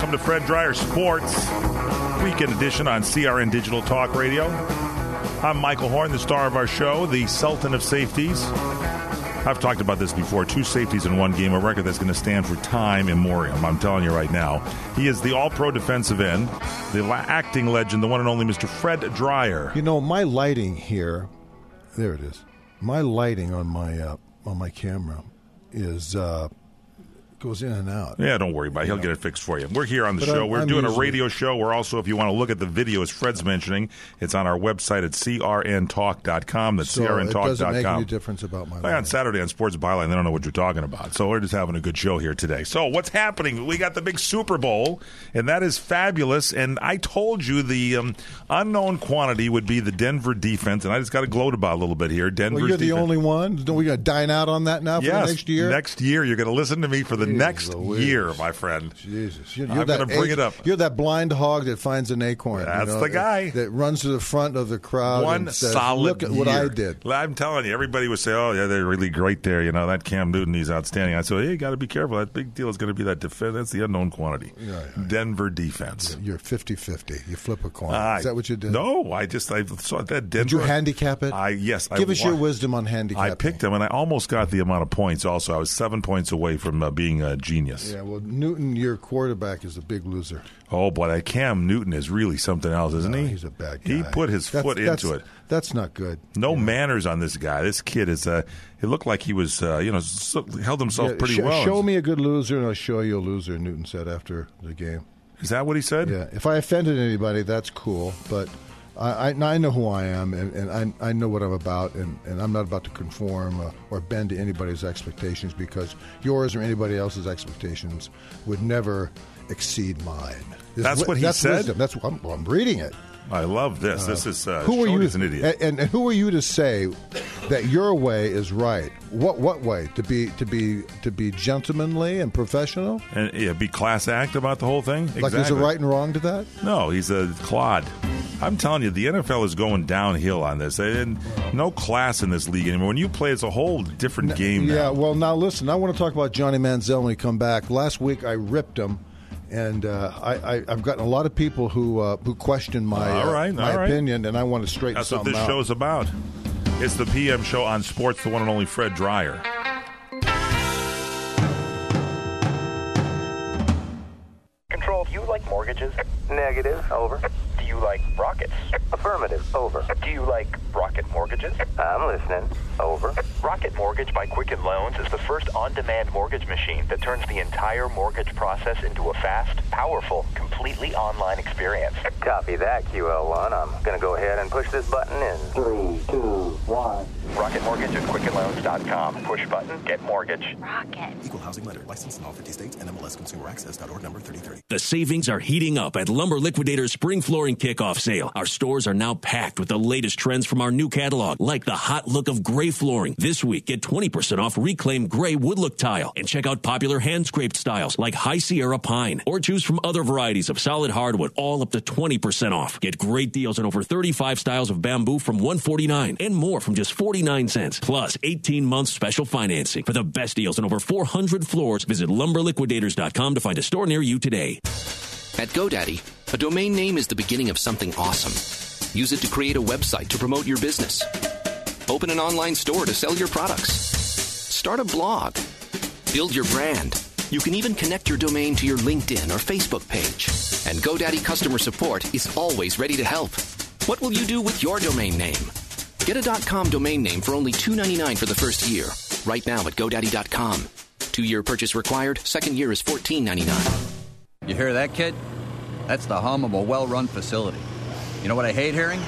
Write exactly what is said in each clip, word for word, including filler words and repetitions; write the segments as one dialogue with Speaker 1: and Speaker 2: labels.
Speaker 1: Welcome to Fred Dreyer Sports, weekend edition on C R N Digital Talk Radio. I'm Michael Horn, the star of our show, the Sultan of Safeties. I've talked about this before. Two safeties in one game, a record that's going to stand for time immemorial. I'm telling you right now. He is the all-pro defensive end, the acting legend, the one and only Mister Fred Dreyer.
Speaker 2: You know, my lighting here, there it is. My lighting on my uh, on my camera is uh, goes in and out.
Speaker 1: Yeah, don't worry about it. He'll get it fixed for you. We're here on the
Speaker 2: But
Speaker 1: show.
Speaker 2: I'm-
Speaker 1: We're
Speaker 2: I'm
Speaker 1: doing
Speaker 2: usually-
Speaker 1: a radio show. We're also, if you want to look at the video, as Fred's mentioning, it's on our website at C R N talk dot com. That's
Speaker 2: So
Speaker 1: C R N
Speaker 2: it
Speaker 1: talk dot com.
Speaker 2: doesn't make any difference about my
Speaker 1: Well,
Speaker 2: lighting.
Speaker 1: on Saturday on Sports Byline, they don't know what you're talking about. So we're just having a good show here today. So what's happening? We got the big Super Bowl, and that is fabulous. And I told you the um, unknown quantity would be the Denver defense, and I just got to gloat about it a little bit here. Denver's
Speaker 2: Well, you're the
Speaker 1: defense.
Speaker 2: only one. Don't we got to dine out on that now for
Speaker 1: Yes,
Speaker 2: the next year?
Speaker 1: next year. You're going to listen to me for the
Speaker 2: Jesus
Speaker 1: next
Speaker 2: Louise.
Speaker 1: year, my friend.
Speaker 2: Jesus, you're,
Speaker 1: I'm
Speaker 2: you're that
Speaker 1: gonna bring
Speaker 2: age-
Speaker 1: it up.
Speaker 2: You're that blind hog that finds an acorn.
Speaker 1: That's
Speaker 2: you know,
Speaker 1: the guy.
Speaker 2: that, that runs to the front of the crowd.
Speaker 1: One
Speaker 2: and says,
Speaker 1: solid
Speaker 2: Look at what
Speaker 1: year.
Speaker 2: I did.
Speaker 1: I'm telling you, everybody would say, "Oh, yeah, they're really great there." You know, that Cam Newton, he's outstanding. I said, "Hey, you got to be careful. That big deal is going to be that defense. That's the unknown quantity.
Speaker 2: Yeah, yeah.
Speaker 1: Denver defense."
Speaker 2: You're fifty-fifty. You flip a coin.
Speaker 1: I-
Speaker 2: Is that what you did?
Speaker 1: No, I just I saw that Denver.
Speaker 2: Did you handicap it?
Speaker 1: I yes.
Speaker 2: Give
Speaker 1: I,
Speaker 2: us your wisdom on handicapping.
Speaker 1: I picked him, and I almost got the amount of points. Also, I was seven points away from uh, being a genius.
Speaker 2: Yeah, well, Newton, your quarterback, is a big loser.
Speaker 1: Oh boy, that Cam Newton is really something else, isn't
Speaker 2: No,
Speaker 1: he?
Speaker 2: He's a bad guy.
Speaker 1: He put his
Speaker 2: That's-
Speaker 1: foot
Speaker 2: that's-
Speaker 1: into it.
Speaker 2: That's not good.
Speaker 1: No
Speaker 2: Yeah.
Speaker 1: manners on this guy. This kid is. Uh, it looked like he was, uh, you know, so, held himself
Speaker 2: Yeah,
Speaker 1: pretty
Speaker 2: sh-
Speaker 1: well.
Speaker 2: Show me a good loser, and I'll show you a loser, Newton said after the game.
Speaker 1: Is that what he said?
Speaker 2: Yeah, if I offended anybody, that's cool, but I, I, I know who I am, and, and I, I know what I'm about, and, and I'm not about to conform uh, or bend to anybody's expectations, because yours or anybody else's expectations would never exceed mine. This
Speaker 1: That's
Speaker 2: wi-
Speaker 1: what he
Speaker 2: that's
Speaker 1: said?
Speaker 2: Wisdom. That's I'm, well, I'm reading it.
Speaker 1: I love this. This is uh,
Speaker 2: Who are you?
Speaker 1: Shorty's an idiot.
Speaker 2: And, and who are you to say that your way is right? What what way? To be to be to be gentlemanly and professional?
Speaker 1: And yeah, be class act about the whole thing.
Speaker 2: Like there's a right and wrong to that?
Speaker 1: No, he's a clod. I'm telling you, the N F L is going downhill on this. And no class in this league anymore. When you play, it's a whole different game now.
Speaker 2: Yeah, well, now listen, I want to talk about Johnny Manziel when we come back. Last week I ripped him, and uh, I, I, I've gotten a lot of people who uh, who question my,
Speaker 1: All right,
Speaker 2: uh, my
Speaker 1: all right.
Speaker 2: opinion, and I want to straighten
Speaker 1: That's what
Speaker 2: something
Speaker 1: this
Speaker 2: out.
Speaker 1: show's about. It's the P M show on sports, the one and only Fred Dreyer.
Speaker 3: Control, do you like mortgages? Negative. Over. Do you like rockets? Affirmative. Over. Do you like rocket mortgages? I'm listening. Over. Rocket Mortgage by Quicken Loans is the first on-demand mortgage machine that turns the entire mortgage process into a fast, powerful, completely online experience. Copy that, Q L one. I'm going to go ahead and push this button in. Three, two, one. Rocket Mortgage at quicken loans dot com. Push button, get mortgage.
Speaker 4: Rocket.
Speaker 5: Equal housing lender. Licensed in all fifty states. N M L S Consumer Access dot org number thirty thirty.
Speaker 6: The savings are heating up at Lumber Liquidators Spring Flooring Kickoff Sale. Our stores are now packed with the latest trends from our new catalog, like the hot look of gray flooring. This week, get twenty percent off reclaimed gray wood look tile, and check out popular hand-scraped styles like High Sierra Pine, or choose from other varieties of solid hardwood, all up to twenty percent off. Get great deals on over thirty-five styles of bamboo from one hundred forty-nine dollars and more from just forty-nine cents, plus eighteen months special financing. For the best deals on over four hundred floors, visit lumber liquidators dot com to find a store near you today.
Speaker 7: At GoDaddy, a domain name is the beginning of something awesome. Use it to create a website to promote your business. Open an online store to sell your products. Start a blog. Build your brand. You can even connect your domain to your LinkedIn or Facebook page. And GoDaddy customer support is always ready to help. What will you do with your domain name? Get a .com domain name for only two dollars and ninety-nine cents for the first year. Right now at GoDaddy dot com. Two-year purchase required. Second year is fourteen dollars and ninety-nine cents.
Speaker 8: You hear that, kid? That's the hum of a well-run facility. You know what I hate hearing?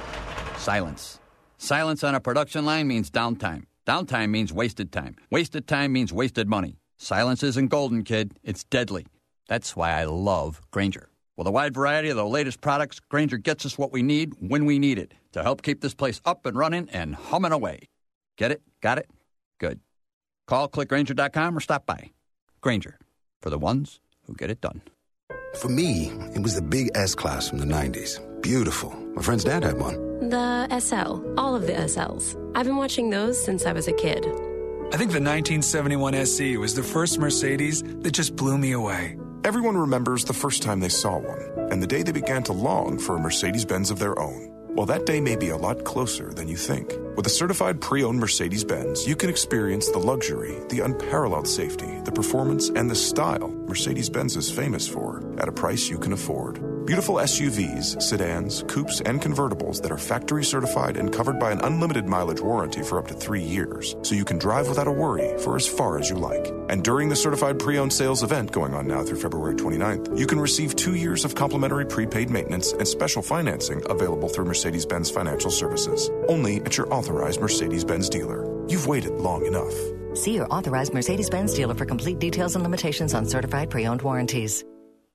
Speaker 8: Silence. Silence on a production line means downtime. Downtime means wasted time. Wasted time means wasted money. Silence isn't golden, kid. It's deadly. That's why I love Grainger. With a wide variety of the latest products, Grainger gets us what we need when we need it to help keep this place up and running and humming away. Get it? Got it? Good. Call click grainger dot com or stop by. Grainger, for the ones who get it done.
Speaker 5: For me, it was the big S-Class from the nineties. Beautiful. My friend's dad had one.
Speaker 4: The S L. All of the S Ls. I've been watching those since I was a kid.
Speaker 9: I think the nineteen seventy-one S E was the first Mercedes that just blew me away. Everyone remembers the first time they saw one, and the day they began to long for a Mercedes-Benz of their own. Well, that day may be a lot closer than you think. With a certified pre-owned Mercedes-Benz, you can experience the luxury, the unparalleled safety, the performance, and the style Mercedes-Benz is famous for at a price you can afford. Beautiful S U Vs, sedans, coupes, and convertibles that are factory certified and covered by an unlimited mileage warranty for up to three years, so you can drive without a worry for as far as you like. And during the certified pre-owned sales event going on now through February twenty-ninth, you can receive two years of complimentary prepaid maintenance and special financing available through Mercedes-Benz Financial Services, only at your authorized Mercedes-Benz dealer. You've waited long enough.
Speaker 10: See your authorized Mercedes-Benz dealer for complete details and limitations on certified pre-owned warranties.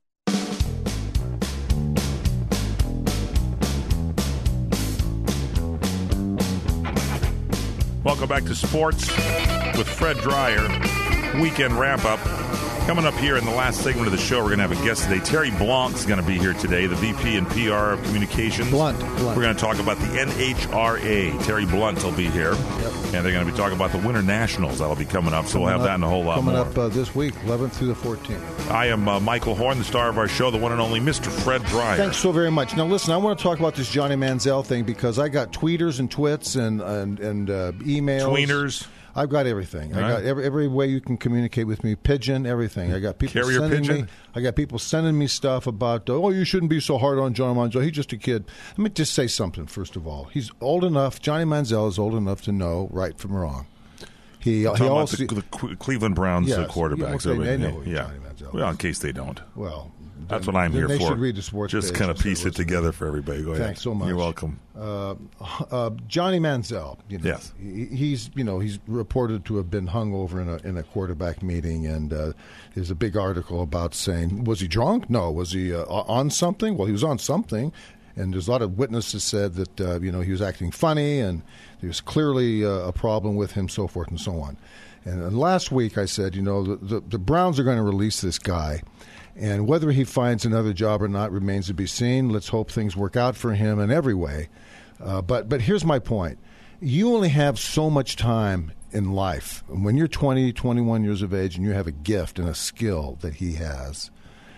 Speaker 1: Welcome back to Sports with Fred Dreyer. Weekend wrap-up. Coming up here in the last segment of the show, we're going to have a guest today. Terry Blanc's going to be here today, the V P and P R of Communications.
Speaker 2: Blunt. Blunt.
Speaker 1: We're going to talk about the N H R A. Terry Blunt will be here.
Speaker 2: Yep.
Speaker 1: And they're going to be talking about the Winter Nationals. That'll be coming up, so
Speaker 2: coming
Speaker 1: we'll have
Speaker 2: up,
Speaker 1: that and a whole lot
Speaker 2: coming
Speaker 1: more.
Speaker 2: Coming up uh, this week, eleventh through the fourteenth.
Speaker 1: I am uh, Michael Horn, the star of our show, the one and only Mister Fred Dreyer.
Speaker 2: Thanks so very much. Now, listen, I want to talk about this Johnny Manziel thing because I got tweeters and twits and and, and uh, emails.
Speaker 1: Tweeners.
Speaker 2: I've got everything.
Speaker 1: All
Speaker 2: I
Speaker 1: right.
Speaker 2: got every, every way you can communicate with me. Pigeon, everything. I got people
Speaker 1: Carrier
Speaker 2: sending
Speaker 1: pigeon?
Speaker 2: me. I got people sending me stuff about. Uh, oh, you shouldn't be so hard on Johnny Manziel. He's just a kid. Let me just say something first of all. He's old enough. Johnny Manziel is old enough to know right from wrong. He,
Speaker 1: Talking
Speaker 2: he
Speaker 1: about
Speaker 2: also
Speaker 1: the, the Cleveland Browns
Speaker 2: yes,
Speaker 1: uh, quarterbacks.
Speaker 2: Yeah, okay, they know
Speaker 1: yeah.
Speaker 2: Johnny Manziel.
Speaker 1: Well, in case they don't.
Speaker 2: Well,
Speaker 1: that's
Speaker 2: then,
Speaker 1: what I'm here
Speaker 2: they
Speaker 1: for.
Speaker 2: They should read the sports
Speaker 1: Just
Speaker 2: page
Speaker 1: kind of piece it
Speaker 2: listen.
Speaker 1: together for everybody. Go ahead.
Speaker 2: Thanks so much.
Speaker 1: You're welcome.
Speaker 2: Uh, uh, Johnny Manziel. You know,
Speaker 1: yes.
Speaker 2: He, he's you know he's reported to have been hung over in a in a quarterback meeting, and uh, there's a big article about saying, was he drunk? No. Was he uh, on something? Well, he was on something. And there's a lot of witnesses said that uh, you know he was acting funny, and there's clearly uh, a problem with him, so forth and so on. And, and last week I said, you know, the, the, the Browns are going to release this guy. And whether he finds another job or not remains to be seen. Let's hope things work out for him in every way. Uh, but but here's my point. You only have so much time in life. And when you're twenty, twenty-one years of age and you have a gift and a skill that he has,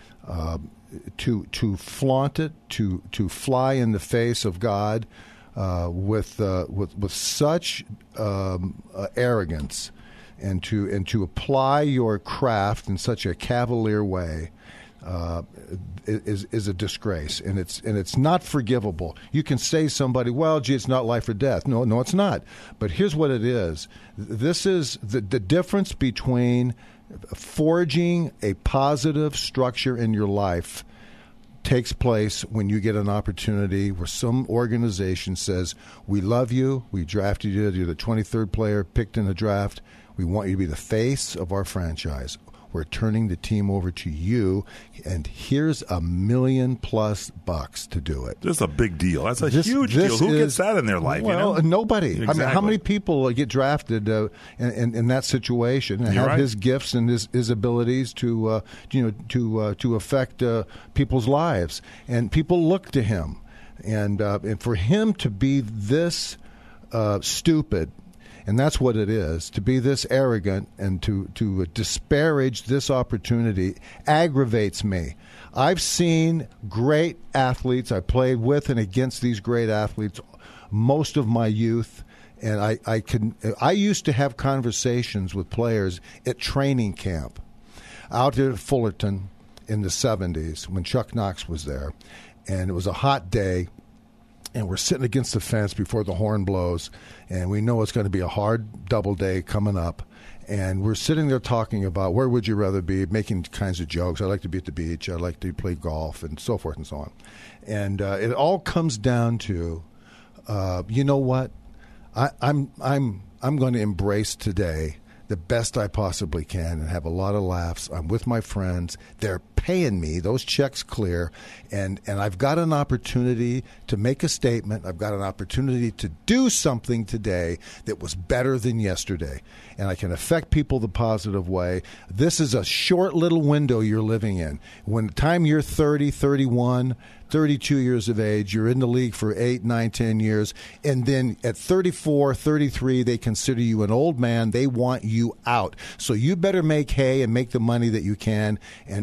Speaker 2: uh, to to flaunt it, to to fly in the face of God uh, with, uh, with, with such um, uh, arrogance and to, and to apply your craft in such a cavalier way, Uh, is is a disgrace, and it's and it's not forgivable. You can say somebody, well, gee, it's not life or death. No, no, it's not. But here's what it is. This is the the difference between forging a positive structure in your life takes place when you get an opportunity where some organization says, we love you, we drafted you, you're the twenty-third player picked in the draft, we want you to be the face of our franchise. We're turning the team over to you, and here's a million plus bucks to do it.
Speaker 1: This is a big deal. That's a
Speaker 2: This-
Speaker 1: huge
Speaker 2: this
Speaker 1: deal. Who
Speaker 2: is-
Speaker 1: gets that in their life?
Speaker 2: Well,
Speaker 1: you know?
Speaker 2: nobody.
Speaker 1: Exactly.
Speaker 2: I mean, how many people get drafted uh, in, in, in that situation and
Speaker 1: You're
Speaker 2: have
Speaker 1: right.
Speaker 2: his gifts and his, his abilities to uh, you know to uh, to affect uh, people's lives, and people look to him, and uh, and for him to be this uh, stupid. And that's what it is, to be this arrogant and to, to disparage this opportunity aggravates me. I've seen great athletes. I played with and against these great athletes most of my youth. And I, I, can, I used to have conversations with players at training camp out at Fullerton in the seventies when Chuck Knox was there. And it was a hot day. And we're sitting against the fence before the horn blows, and we know it's going to be a hard double day coming up. And we're sitting there talking about where would you rather be, making kinds of jokes. I like to be at the beach. I like to play golf, and so forth and so on. And uh, it all comes down to, uh, you know what? I, I'm I'm I'm going to embrace today the best I possibly can and have a lot of laughs. I'm with my friends. They're paying me. Those checks clear. And, and I've got an opportunity to make a statement. I've got an opportunity to do something today that was better than yesterday. And I can affect people the positive way. This is a short little window you're living in. When the time you're thirty, thirty-one, thirty-two years of age, you're in the league for eight, nine, ten years, and then at thirty-four, thirty-three, they consider you an old man. They want you out. So you better make hay and make the money that you can and, and,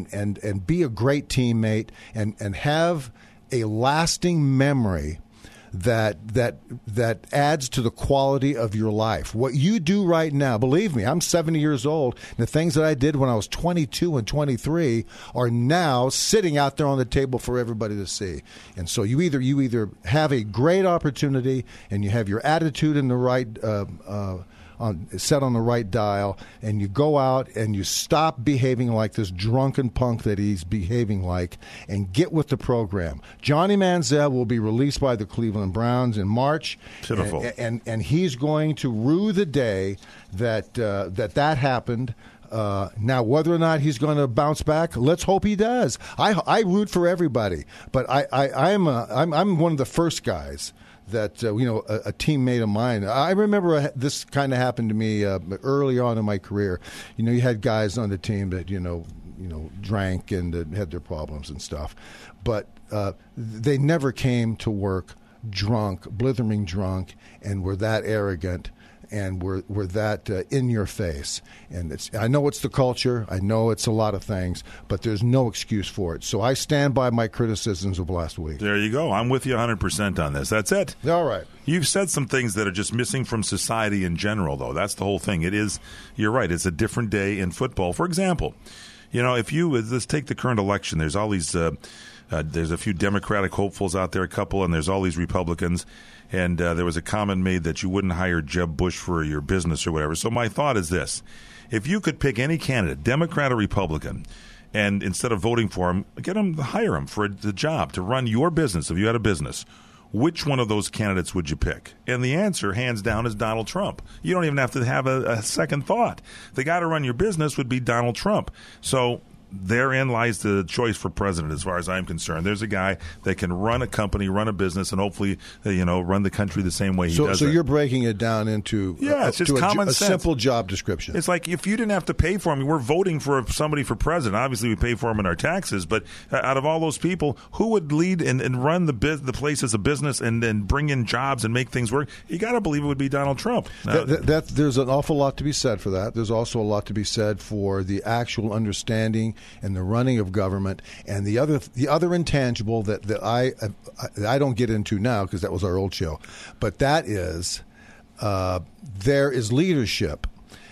Speaker 2: and be a great teammate and, and have a lasting memory that that that adds to the quality of your life. What you do right now, believe me, I'm seventy years old, and the things that I did when I was twenty-two and twenty-three are now sitting out there on the table for everybody to see. And so you either you either have a great opportunity and you have your attitude in the right uh, uh, on, set on the right dial, and you go out and you stop behaving like this drunken punk that he's behaving like and get with the program. Johnny Manziel will be released by the Cleveland Browns in March.
Speaker 1: Pitiful.
Speaker 2: And, and, and he's going to rue the day that uh, that, that happened. Uh, now, whether or not he's going to bounce back, let's hope he does. I, I root for everybody, but I, I, I'm, a, I'm, I'm one of the first guys that, uh, you know, a, a teammate of mine. I remember this kind of happened to me uh, early on in my career. You know, you had guys on the team that, you know, you know, drank and uh, had their problems and stuff. But uh, they never came to work drunk, blithering drunk, and were that arrogant and were, were that uh, in your face. And it's, I know it's the culture. I know it's a lot of things, but there's no excuse for it. So I stand by my criticisms of last week.
Speaker 1: There you go. I'm with you one hundred percent on this. That's it.
Speaker 2: All right.
Speaker 1: You've said some things that are just missing from society in general, though. That's the whole thing. It is, you're right, it's a different day in football. For example, you know, if you, let's take the current election, there's all these, uh, uh, there's a few Democratic hopefuls out there, a couple, and there's all these Republicans. And uh, there was a comment made that you wouldn't hire Jeb Bush for your business or whatever. So my thought is this. If you could pick any candidate, Democrat or Republican, and instead of voting for him, get him, hire him for the job to run your business, if you had a business, which one of those candidates would you pick? And the answer, hands down, is Donald Trump. You don't even have to have a, a second thought. The guy to run your business would be Donald Trump. So therein lies the choice for president, as far as I'm concerned. There's a guy that can run a company, run a business, and hopefully, uh, you know, run the country the same way he
Speaker 2: so,
Speaker 1: does.
Speaker 2: So
Speaker 1: it.
Speaker 2: you're breaking it down into
Speaker 1: yeah,
Speaker 2: uh,
Speaker 1: it's just
Speaker 2: to
Speaker 1: common
Speaker 2: a, a
Speaker 1: sense.
Speaker 2: simple job description.
Speaker 1: It's like if you didn't have to pay for him, we're voting for somebody for president. Obviously, we pay for him in our taxes, but uh, out of all those people, who would lead and, and run the biz- the place as a business and then bring in jobs and make things work? You got to believe it would be Donald Trump. Now,
Speaker 2: that, that, that, there's an awful lot to be said for that. There's also a lot to be said for the actual understanding and the running of government, and the other the other intangible that, that I, I I don't get into now because that was our old show, but that is uh, there is leadership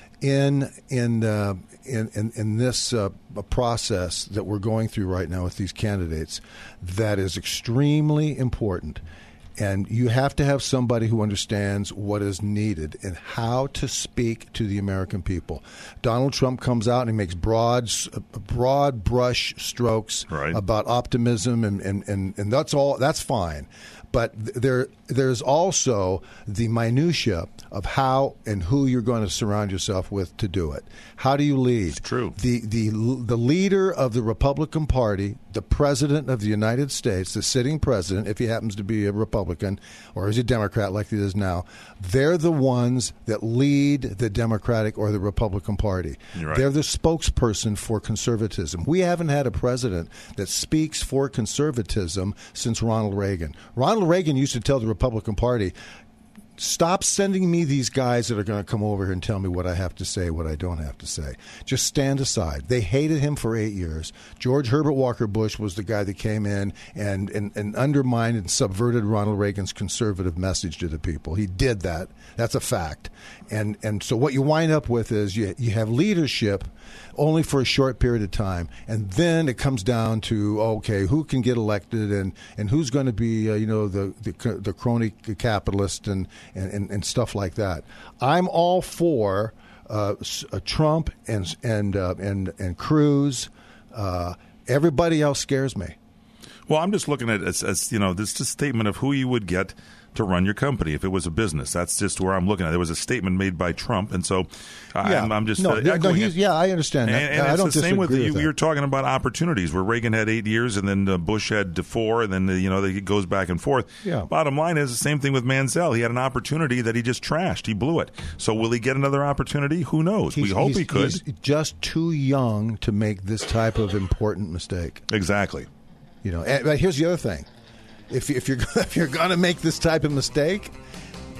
Speaker 2: in in uh, in, in in this uh, process that we're going through right now with these candidates that is extremely important. And you have to have somebody who understands what is needed and how to speak to the American people. Donald Trump comes out and he makes broad, broad brush strokes
Speaker 1: right.
Speaker 2: about optimism, and, and, and, and that's all. That's fine. But there, there's also the minutia of how and who you're going to surround yourself with to do it. How do you lead?
Speaker 1: It's true.
Speaker 2: The, the, the leader of the Republican Party, the president of the United States, the sitting president, if he happens to be a Republican or is a Democrat like he is now, they're the ones that lead the Democratic or the Republican Party.
Speaker 1: You're right.
Speaker 2: They're the spokesperson for conservatism. We haven't had a president that speaks for conservatism since Ronald Reagan. Ronald Reagan used to tell the Republican Party, stop sending me these guys that are going to come over here and tell me what I have to say, what I don't have to say. Just stand aside. They hated him for eight years. George Herbert Walker Bush was the guy that came in and, and, and undermined and subverted Ronald Reagan's conservative message to the people. He did that. That's a fact. And and so what you wind up with is you you have leadership only for a short period of time, and then it comes down to, okay, who can get elected and, and who's going to be uh, you know the, the the crony capitalist and, and, and stuff like that. I'm all for uh, uh, Trump and and uh, and and Cruz. Uh, everybody else scares me.
Speaker 1: Well, I'm just looking at it as, as you know, this is a statement of who you would get to run your company if it was a business. That's just where I'm looking at. There was a statement made by Trump, and so uh,
Speaker 2: yeah.
Speaker 1: I'm, I'm just
Speaker 2: no,
Speaker 1: uh,
Speaker 2: no,
Speaker 1: echoing
Speaker 2: he's,
Speaker 1: it.
Speaker 2: Yeah, I understand that.
Speaker 1: And, and
Speaker 2: I
Speaker 1: it's
Speaker 2: don't
Speaker 1: the same with
Speaker 2: disagree
Speaker 1: you.
Speaker 2: with that.
Speaker 1: You're talking about opportunities where Reagan had eight years, and then uh, Bush had four, and then uh, you know it goes back and forth.
Speaker 2: Yeah.
Speaker 1: Bottom line is the same thing with Manziel. He had an opportunity that he just trashed. He blew it. So will he get another opportunity? Who knows?
Speaker 2: He's,
Speaker 1: we hope
Speaker 2: he's,
Speaker 1: he could.
Speaker 2: He's just too young to make this type of important mistake.
Speaker 1: Exactly.
Speaker 2: You know, and, but here's the other thing: if if you're if you're going to make this type of mistake,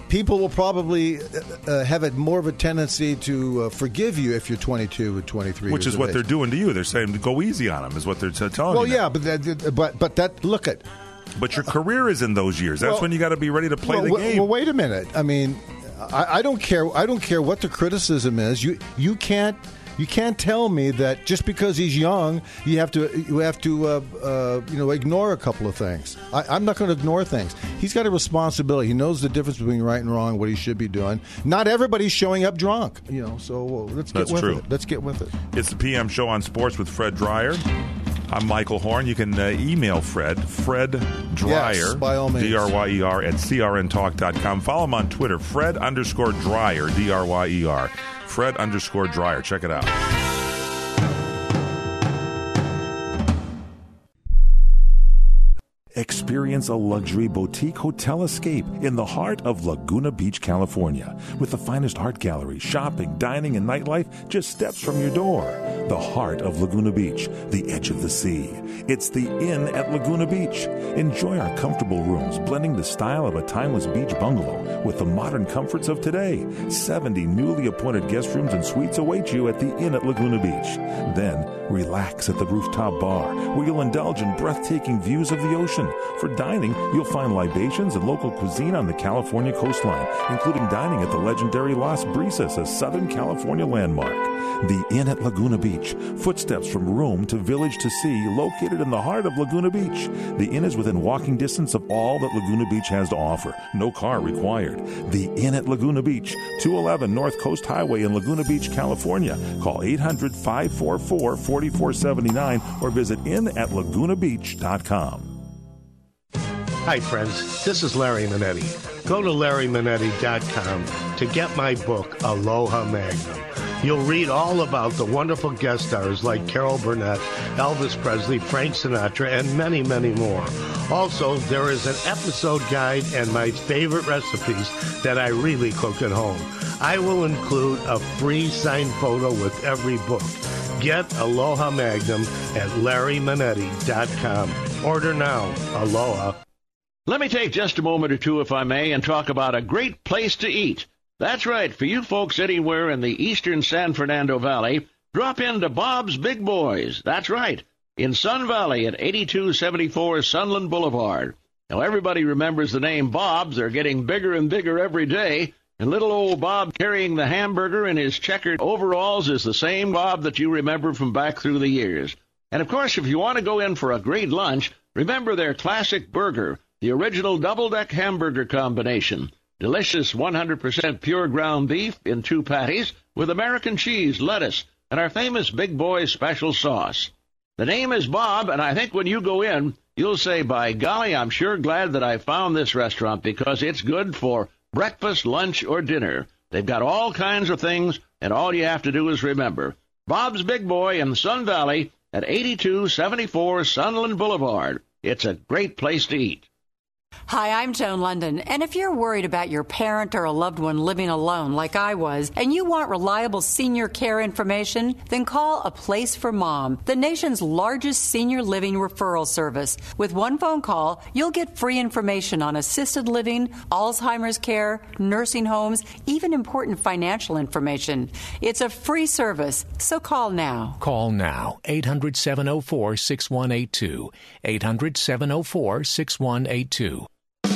Speaker 2: people will probably uh, have a, more of a tendency to uh, forgive you if you're twenty-two or twenty-three.
Speaker 1: Which is what age. They're doing to you. They're saying to go easy on them is what they're t- telling
Speaker 2: well,
Speaker 1: you.
Speaker 2: Well, yeah, but that, but but that look at.
Speaker 1: But your career is in those years. That's
Speaker 2: well,
Speaker 1: when you got to be ready to play
Speaker 2: well,
Speaker 1: the game.
Speaker 2: Well, wait a minute. I mean, I, I don't care. I don't care what the criticism is. You you can't. You can't tell me that just because he's young, you have to you have to uh, uh, you know ignore a couple of things. I, I'm not going to ignore things. He's got a responsibility. He knows the difference between right and wrong, what he should be doing. Not everybody's showing up drunk, you know. So well, let's get
Speaker 1: That's
Speaker 2: with
Speaker 1: true.
Speaker 2: it. Let's get with it.
Speaker 1: It's the P M Show on Sports with Fred Dreyer. I'm Michael Horn. You can uh, email Fred, Fred Dreyer,
Speaker 2: yes, by all means.
Speaker 1: D R Y E R, at C R N talk dot com. Follow him on Twitter, Fred underscore Dreyer, D R Y E R. Fred underscore Dreyer. Check it out. Experience a luxury boutique hotel escape in the heart of Laguna Beach, California. With the finest art gallery, shopping, dining, and nightlife just steps from your door. The heart of Laguna Beach, the edge of the sea. It's the Inn at Laguna Beach. Enjoy our comfortable rooms, blending the style of a timeless beach bungalow with the modern comforts of today. seventy newly appointed guest rooms and suites await you at the Inn at Laguna Beach. Then, relax at the rooftop bar, where you'll indulge in breathtaking views of the ocean. For dining, you'll find libations and local cuisine on the California coastline, including dining at the legendary Las Brisas, a Southern California landmark. The Inn at Laguna Beach, footsteps from room to village to sea, located in the heart of Laguna Beach. The Inn is within walking distance of all that Laguna Beach has to offer. No car required. The Inn at Laguna Beach, two eleven North Coast Highway in Laguna Beach, California. Call eight hundred, five four four, four four seven nine or visit inn at laguna beach dot com.
Speaker 11: Hi, friends. This is Larry Manetti. Go to larry manetti dot com to get my book, Aloha Magnum. You'll read all about the wonderful guest stars like Carol Burnett, Elvis Presley, Frank Sinatra, and many, many more. Also, there is an episode guide and my favorite recipes that I really cook at home. I will include a free signed photo with every book. Get Aloha Magnum at larry manetti dot com. Order now. Aloha.
Speaker 12: Let me take just a moment or two, if I may, and talk about a great place to eat. That's right, for you folks anywhere in the eastern San Fernando Valley, drop into Bob's Big Boys. That's right, in Sun Valley at eighty-two seventy-four Sunland Boulevard. Now, everybody remembers the name Bob's. They're getting bigger and bigger every day, and little old Bob carrying the hamburger in his checkered overalls is the same Bob that you remember from back through the years. And, of course, if you want to go in for a great lunch, remember their classic burger, the original double-deck hamburger combination. Delicious one hundred percent pure ground beef in two patties with American cheese, lettuce, and our famous Big Boy special sauce. The name is Bob, and I think when you go in, you'll say, by golly, I'm sure glad that I found this restaurant because it's good for breakfast, lunch, or dinner. They've got all kinds of things, and all you have to do is remember. Bob's Big Boy in Sun Valley at eighty-two seventy-four Sunland Boulevard. It's a great place to eat.
Speaker 13: Hi, I'm Joan London, and if you're worried about your parent or a loved one living alone like I was, and you want reliable senior care information, then call A Place for Mom, the nation's largest senior living referral service. With one phone call, you'll get free information on assisted living, Alzheimer's care, nursing homes, even important financial information. It's a free service, so call now.
Speaker 14: Call now, eight hundred, seven oh four, six one eight two, eight hundred, seven oh four, six one eight two.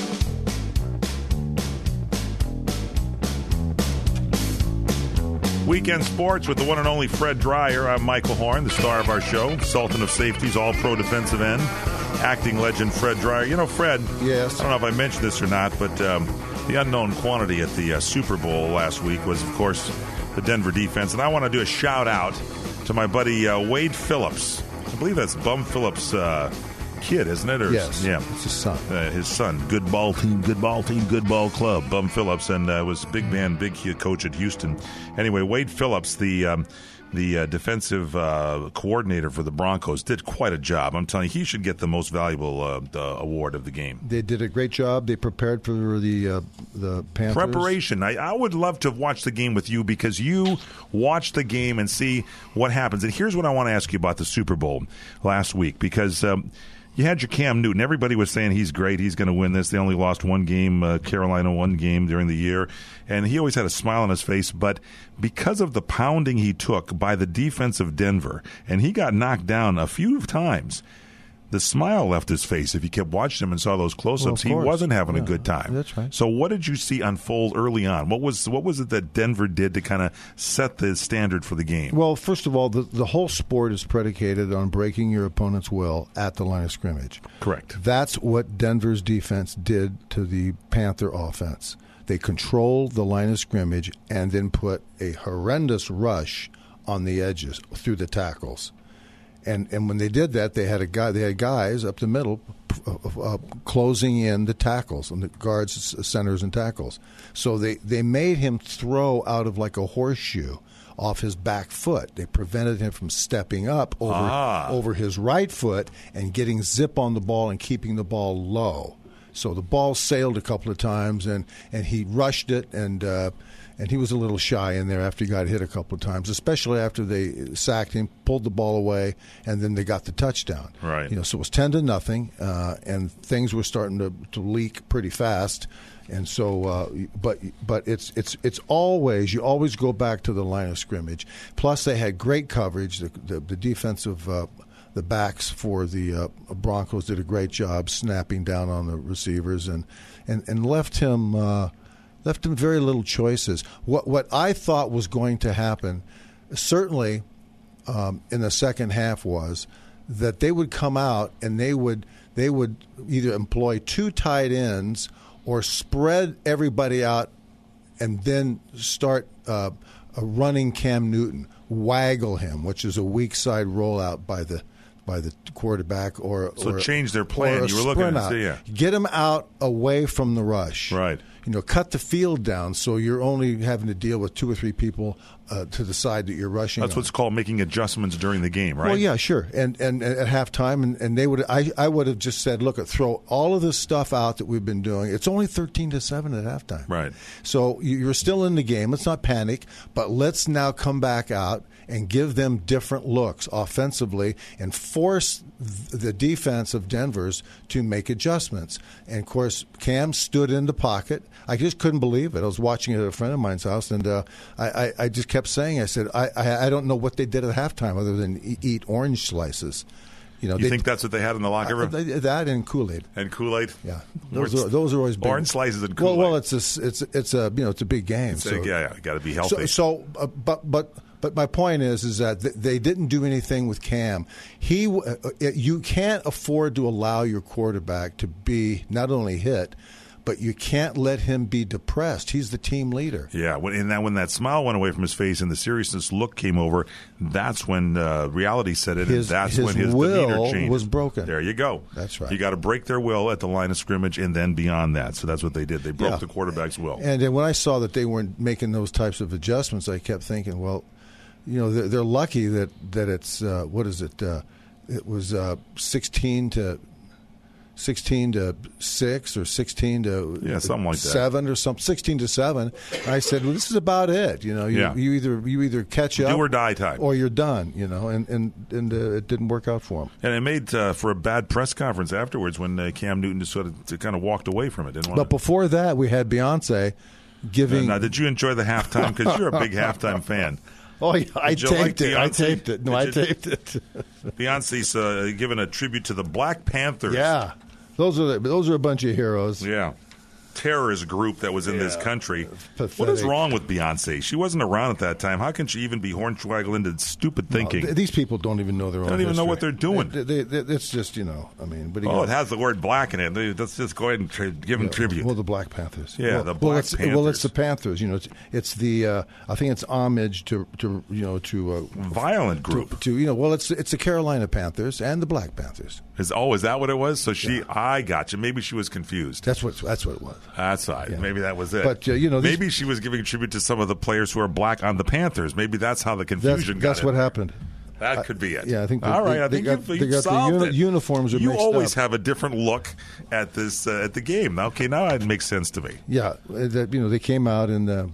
Speaker 1: Weekend Sports with the one and only Fred Dreyer. I'm Michael Horn, the star of our show, Sultan of Safeties, all-pro defensive end, acting legend Fred Dreyer. You know, Fred,
Speaker 2: yes.
Speaker 1: I don't know if I mentioned this or not, but um, the unknown quantity at the uh, Super Bowl last week was, of course, the Denver defense. And I want to do a shout-out to my buddy uh, Wade Phillips. I believe that's Bum Phillips' uh, kid, isn't it? Or,
Speaker 2: yes,
Speaker 1: yeah,
Speaker 2: it's his son.
Speaker 1: Uh, his son, good ball team, good ball team, good ball club. Bum Phillips, and uh, was a big man, big coach at Houston. Anyway, Wade Phillips, the um, the uh, defensive uh, coordinator for the Broncos, did quite a job. I'm telling you, he should get the most valuable uh, the award of the game.
Speaker 2: They did a great job. They prepared for the uh, the Panthers.
Speaker 1: Preparation. I, I would love to watch the game with you because you watch the game and see what happens. And here's what I want to ask you about the Super Bowl last week because. Um, you had your Cam Newton. Everybody was saying he's great. He's going to win this. They only lost one game. Uh, Carolina one game during the year. And he always had a smile on his face. But because of the pounding he took by the defense of Denver, and he got knocked down a few times, the smile left his face. If you kept watching him and saw those close-ups,
Speaker 2: well,
Speaker 1: he wasn't having
Speaker 2: yeah,
Speaker 1: a good time.
Speaker 2: That's right.
Speaker 1: So what did you see unfold early on? What was what was it that Denver did to kind of set the standard for the game?
Speaker 2: Well, first of all, the, the whole sport is predicated on breaking your opponent's will at the line of scrimmage.
Speaker 1: Correct.
Speaker 2: That's what Denver's defense did to the Panther offense. They controlled the line of scrimmage and then put a horrendous rush on the edges through the tackles. And and when they did that, they had a guy. They had guys up the middle, uh, uh, closing in the tackles and the guards, centers, and tackles. So they, they made him throw out of like a horseshoe off his back foot. They prevented him from stepping up over
Speaker 1: ah.
Speaker 2: over his right foot and getting zip on the ball and keeping the ball low. So the ball sailed a couple of times, and, and he rushed it, and uh, and he was a little shy in there after he got hit a couple of times, especially after they sacked him, pulled the ball away, and then they got the touchdown.
Speaker 1: Right.
Speaker 2: You know, so it was ten to nothing, uh, and things were starting to, to leak pretty fast. And so, uh, but but it's it's it's always you always go back to the line of scrimmage. Plus, they had great coverage. The the, the defensive. Uh, The backs for the uh, Broncos did a great job snapping down on the receivers and, and, and left him uh, left him very little choices. What what I thought was going to happen, certainly um, in the second half, was that they would come out and they would they would either employ two tight ends or spread everybody out and then start uh, a running Cam Newton, waggle him, which is a weak side rollout by the. by the quarterback or
Speaker 1: so
Speaker 2: or,
Speaker 1: change their plan. You were looking to see, yeah.
Speaker 2: Get them out away from the rush.
Speaker 1: Right.
Speaker 2: You know, cut the field down so you're only having to deal with two or three people uh, to the side that you're rushing.
Speaker 1: That's
Speaker 2: on.
Speaker 1: what's called making adjustments during the game, right?
Speaker 2: Well, yeah, sure. And and, and at halftime, and, and they would, I, I would have just said, look, throw all of this stuff out that we've been doing. It's only thirteen to seven at halftime,
Speaker 1: right?
Speaker 2: So you're still in the game. Let's not panic, but let's now come back out and give them different looks offensively and force the defense of Denver's to make adjustments. And, of course, Cam stood in the pocket. I just couldn't believe it. I was watching it at a friend of mine's house, and uh, I, I, I just kept saying, I said, I, I, I don't know what they did at halftime other than e- eat orange slices. You know,
Speaker 1: you
Speaker 2: they,
Speaker 1: think that's what they had in the locker room?
Speaker 2: Uh, that and Kool-Aid.
Speaker 1: And Kool-Aid?
Speaker 2: Yeah, those are those are always big.
Speaker 1: Orange slices and Kool-Aid.
Speaker 2: Well, well, it's a, it's it's a you know it's a big game.
Speaker 1: It's
Speaker 2: so
Speaker 1: a, yeah, yeah, got to be healthy.
Speaker 2: So, so uh, but but. But my point is, is that th- they didn't do anything with Cam. He, uh, you can't afford to allow your quarterback to be not only hit, but you can't let him be depressed. He's the team leader.
Speaker 1: Yeah, when, and that when that smile went away from his face and the seriousness look came over, that's when uh, reality set in,
Speaker 2: his,
Speaker 1: and that's
Speaker 2: his
Speaker 1: when his
Speaker 2: will
Speaker 1: demeanor changed.
Speaker 2: was broken.
Speaker 1: There you go.
Speaker 2: That's right.
Speaker 1: You got to break their will at the line of scrimmage and then beyond that. So that's what they did. They broke
Speaker 2: Yeah.
Speaker 1: the quarterback's will.
Speaker 2: And then when I saw that they weren't making those types of adjustments, I kept thinking, well, you know, they're, they're lucky that that it's uh, what is it? Uh, it was uh, sixteen to sixteen to six or sixteen to
Speaker 1: yeah, something like that.
Speaker 2: seven or something. Sixteen to seven. And I said, well, this is about it. You know, you,
Speaker 1: Yeah.
Speaker 2: you either you either catch up
Speaker 1: Do or die time,
Speaker 2: or you're done. You know, and and and uh, it didn't work out for him.
Speaker 1: And it made uh, for a bad press conference afterwards when uh, Cam Newton just sort of kind of walked away from it. Didn't want
Speaker 2: But
Speaker 1: to.
Speaker 2: before that, we had Beyonce giving.
Speaker 1: Now, did you enjoy the halftime? Because you're a big halftime fan.
Speaker 2: Oh, yeah, I
Speaker 1: Did you like
Speaker 2: taped it. I
Speaker 1: Beyonce?
Speaker 2: taped it. No, I
Speaker 1: Did you-
Speaker 2: taped it.
Speaker 1: Beyonce's uh, giving a tribute to the Black Panthers.
Speaker 2: Yeah, those are the, those are a bunch of heroes.
Speaker 1: Yeah. Terrorist group that was in this
Speaker 2: Yeah.
Speaker 1: country.
Speaker 2: Pathetic.
Speaker 1: What is wrong with Beyonce? She wasn't around at that time. How can she even be hornswoggled into stupid thinking?
Speaker 2: No, th- these people don't even know their
Speaker 1: They
Speaker 2: own
Speaker 1: don't even know
Speaker 2: history.
Speaker 1: what they're doing.
Speaker 2: They, they, they, it's just, you know, I mean. But
Speaker 1: Oh, it has the word black in it. They- Let's just go ahead and tri- give them
Speaker 2: Yeah,
Speaker 1: tribute.
Speaker 2: Well, the Black Panthers.
Speaker 1: Yeah,
Speaker 2: well,
Speaker 1: the
Speaker 2: well,
Speaker 1: Black
Speaker 2: it's,
Speaker 1: Panthers.
Speaker 2: Well, it's the Panthers. You know, it's it's the uh, I think it's homage to, to you know to uh,
Speaker 1: Violent group.
Speaker 2: to, to you know. Well, it's it's the Carolina Panthers and the Black Panthers.
Speaker 1: Is, oh, is that what it was? So she, I got you. Maybe she was confused.
Speaker 2: That's what that's what it was.
Speaker 1: That's right. Maybe that was it.
Speaker 2: But, uh, you know, these-
Speaker 1: maybe she was giving tribute to some of the players who are black on the Panthers. Maybe that's how the
Speaker 2: That's
Speaker 1: confusion got
Speaker 2: that's
Speaker 1: in.
Speaker 2: what happened.
Speaker 1: That could be it.
Speaker 2: Yeah, I think. They,
Speaker 1: All right,
Speaker 2: they,
Speaker 1: I
Speaker 2: they
Speaker 1: think
Speaker 2: got,
Speaker 1: you've,
Speaker 2: they
Speaker 1: you've
Speaker 2: got
Speaker 1: solved
Speaker 2: the uni-
Speaker 1: it.
Speaker 2: uniforms are
Speaker 1: You
Speaker 2: mixed
Speaker 1: always
Speaker 2: up.
Speaker 1: have a different look at this uh, at the game. Okay, now it makes sense to me.
Speaker 2: Yeah, that you know they came out in the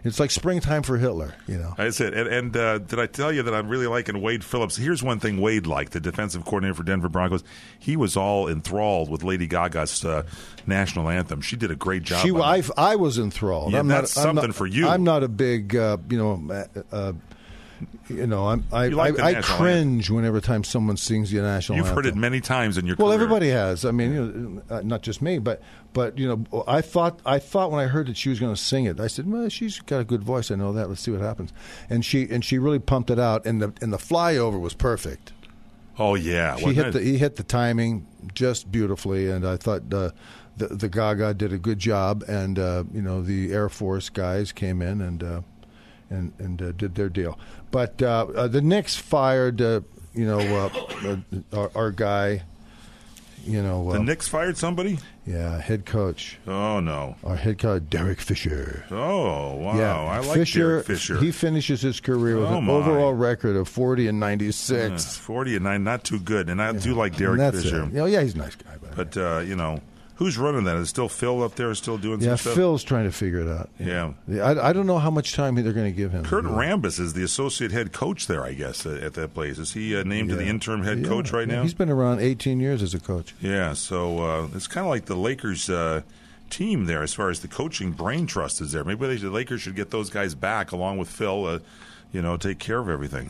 Speaker 2: It's like springtime for Hitler, you know.
Speaker 1: That's it. And, and uh, did I tell you that I'm really liking Wade Phillips? Here's one thing Wade liked, the defensive coordinator for Denver Broncos. He was all enthralled with Lady Gaga's uh, national anthem. She did a great job.
Speaker 2: She,
Speaker 1: on
Speaker 2: I,
Speaker 1: it.
Speaker 2: I was enthralled.
Speaker 1: Yeah,
Speaker 2: I'm
Speaker 1: that's
Speaker 2: not,
Speaker 1: something
Speaker 2: I'm not,
Speaker 1: for you.
Speaker 2: I'm not a big, uh, you know, uh, you know, I'm, I,
Speaker 1: like
Speaker 2: I, I
Speaker 1: anthem.
Speaker 2: cringe whenever time someone sings the national
Speaker 1: You've
Speaker 2: anthem.
Speaker 1: heard it many times in your
Speaker 2: well,
Speaker 1: career.
Speaker 2: everybody has. I mean, you know, uh, not just me, but but you know, I thought I thought when I heard that she was going to sing it, I said, "Well, she's got a good voice. I know that. Let's see what happens." And she and she really pumped it out, and the and the flyover was perfect.
Speaker 1: Oh yeah,
Speaker 2: he hit the he hit the timing just beautifully, and I thought uh, the the Gaga did a good job, and uh, you know the Air Force guys came in and uh, and and uh, did their deal. But uh, uh, the Knicks fired, uh, you know, uh, uh, our, our guy. You know, uh,
Speaker 1: the Knicks fired somebody.
Speaker 2: Yeah, head coach.
Speaker 1: Oh no,
Speaker 2: our head coach Derek Fisher.
Speaker 1: Oh wow,
Speaker 2: yeah,
Speaker 1: I like
Speaker 2: Fisher,
Speaker 1: Derek Fisher.
Speaker 2: He finishes his career with
Speaker 1: oh,
Speaker 2: an
Speaker 1: my.
Speaker 2: overall record of forty and ninety-six.
Speaker 1: Yeah, forty and nine, not too good. And I yeah. do like Derek
Speaker 2: that's
Speaker 1: Fisher.
Speaker 2: It. Oh yeah, he's a nice guy.
Speaker 1: But, but uh, you know. Who's running that? Is still Phil up there still doing
Speaker 2: yeah,
Speaker 1: some stuff?
Speaker 2: Yeah, Phil's trying to figure it out.
Speaker 1: Yeah.
Speaker 2: yeah I, I don't know how much time they're going to give him.
Speaker 1: Kurt Rambis is the associate head coach there, I guess, uh, at that place. Is he uh, named yeah. to the interim head
Speaker 2: yeah.
Speaker 1: coach right
Speaker 2: yeah.
Speaker 1: now?
Speaker 2: He's been around eighteen years as a coach.
Speaker 1: Yeah, so uh, it's kind of like the Lakers uh, team there as far as the coaching brain trust is there. Maybe they, the Lakers should get those guys back along with Phil, uh, you know, take care of everything.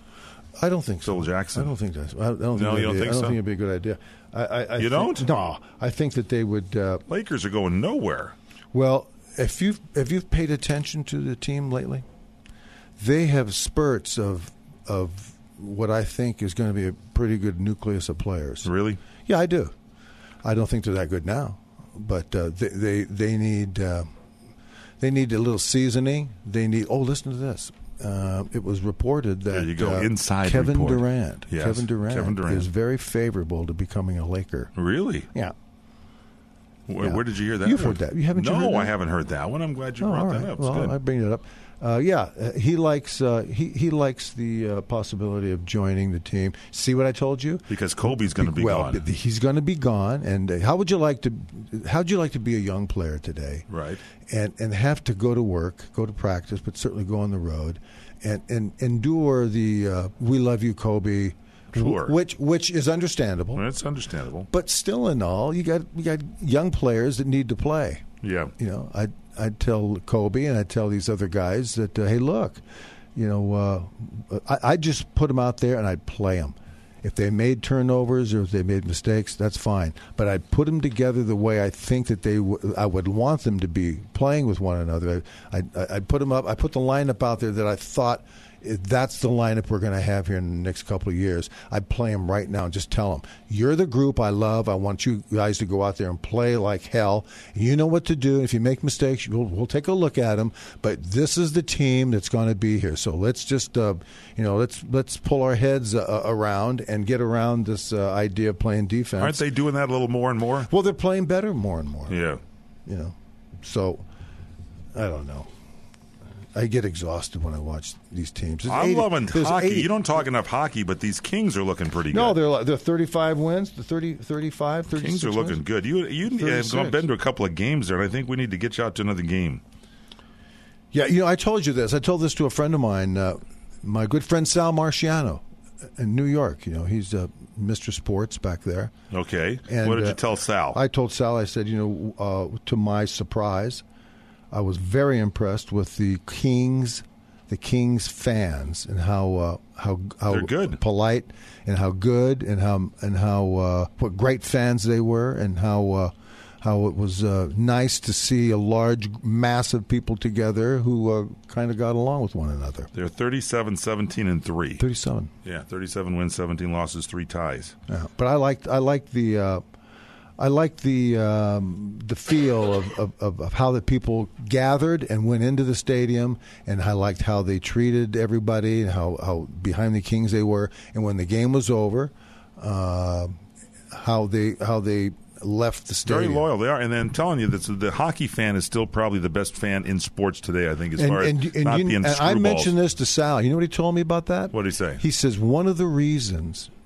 Speaker 2: I don't think so.
Speaker 1: Phil Jackson?
Speaker 2: I don't think that's. I don't think
Speaker 1: no, you don't
Speaker 2: be,
Speaker 1: think
Speaker 2: I don't
Speaker 1: so?
Speaker 2: think it'd be a good idea. I, I, I
Speaker 1: you
Speaker 2: think,
Speaker 1: don't?
Speaker 2: No, I think that they would. Uh,
Speaker 1: Lakers are going nowhere.
Speaker 2: Well, if you've if you've paid attention to the team lately, they have spurts of of what I think is going to be a pretty good nucleus of players.
Speaker 1: Really?
Speaker 2: Yeah, I do. I don't think they're that good now, but uh, they, they they need uh, they need a little seasoning. They need. Oh, listen to this. Uh, it was reported that
Speaker 1: there you go.
Speaker 2: Uh,
Speaker 1: Inside
Speaker 2: Kevin
Speaker 1: report.
Speaker 2: Durant,
Speaker 1: yes.
Speaker 2: Kevin Durant,
Speaker 1: Kevin Durant
Speaker 2: is very favorable to becoming a Laker.
Speaker 1: Really?
Speaker 2: Yeah.
Speaker 1: Where,
Speaker 2: yeah.
Speaker 1: where did you hear that?
Speaker 2: You've
Speaker 1: one?
Speaker 2: heard that. You haven't?
Speaker 1: No,
Speaker 2: you heard that?
Speaker 1: I haven't heard that one. I'm glad you
Speaker 2: oh,
Speaker 1: brought
Speaker 2: all right.
Speaker 1: that up.
Speaker 2: Well,
Speaker 1: good.
Speaker 2: I bring it up. Uh, yeah, uh, he likes uh, he he likes the uh, possibility of joining the team. See what I told you?
Speaker 1: Because Kobe's going to be
Speaker 2: well,
Speaker 1: gone.
Speaker 2: He's going to be gone. And uh, how would you like to? How would you like to be a young player today?
Speaker 1: Right.
Speaker 2: And and have to go to work, go to practice, but certainly go on the road, and and endure the uh, "We love you, Kobe."
Speaker 1: Sure.
Speaker 2: Which which is understandable.
Speaker 1: Well, it's understandable.
Speaker 2: But still, in all, you got you got young players that need to play.
Speaker 1: Yeah.
Speaker 2: You know, I I'd tell Kobe and I'd tell these other guys that, uh, hey, look, you know, uh, I, I'd just put them out there and I'd play them. If they made turnovers or if they made mistakes, that's fine. But I'd put them together the way I think that they w- I would want them to be playing with one another. I'd, I'd put them up. I put the lineup out there that I thought that's the lineup we're going to have here in the next couple of years. I'd play them right now and just tell them, you're the group I love. I want you guys to go out there and play like hell. You know what to do. If you make mistakes, we'll, we'll take a look at them. But this is the team that's going to be here. So let's just, uh, you know, let's let's pull our heads uh, around and get around this uh, idea of playing defense.
Speaker 1: Aren't they doing that a little more and more?
Speaker 2: Well, they're playing better more and more.
Speaker 1: Yeah.
Speaker 2: You know, so I don't know. I get exhausted when I watch these teams. There's
Speaker 1: I'm
Speaker 2: eighty,
Speaker 1: loving hockey.
Speaker 2: eighty.
Speaker 1: You don't talk enough hockey, but these Kings are looking pretty
Speaker 2: no,
Speaker 1: good.
Speaker 2: No, they're they're thirty-five wins, the thirty, thirty-five, thirty-six
Speaker 1: Kings are looking
Speaker 2: wins.
Speaker 1: good. You you have been to a couple of games there, and I think we need to get you out to another game.
Speaker 2: Yeah, you know, I told you this. I told this to a friend of mine, uh, my good friend Sal Marciano in New York. You know, he's uh, Mister Sports back there.
Speaker 1: Okay.
Speaker 2: And,
Speaker 1: what did you
Speaker 2: uh,
Speaker 1: tell Sal?
Speaker 2: I told Sal, I said, you know, uh, to my surprise, I was very impressed with the Kings the Kings fans and how uh, how how
Speaker 1: They're good.
Speaker 2: polite and how good and how and how uh, what great fans they were and how uh, how it was uh, nice to see a large mass of people together who uh, kind of got along with one another.
Speaker 1: They're thirty-seven, seventeen, and three.
Speaker 2: thirty-seven.
Speaker 1: Yeah, thirty-seven wins, seventeen losses, three ties.
Speaker 2: Yeah, but I liked I liked the. Uh, I liked the um, the feel of, of, of how the people gathered and went into the stadium, and I liked how they treated everybody and how, how behind the Kings they were. And when the game was over, uh, how they how they left the stadium.
Speaker 1: Very loyal they are, and then I'm telling you that the hockey fan is still probably the best fan in sports today. I think as
Speaker 2: and,
Speaker 1: far
Speaker 2: and,
Speaker 1: as
Speaker 2: and
Speaker 1: not
Speaker 2: you,
Speaker 1: being
Speaker 2: and I
Speaker 1: screwballs.
Speaker 2: mentioned this to Sal. You know what he told me about that?
Speaker 1: What did he say?
Speaker 2: He says one of the reasons.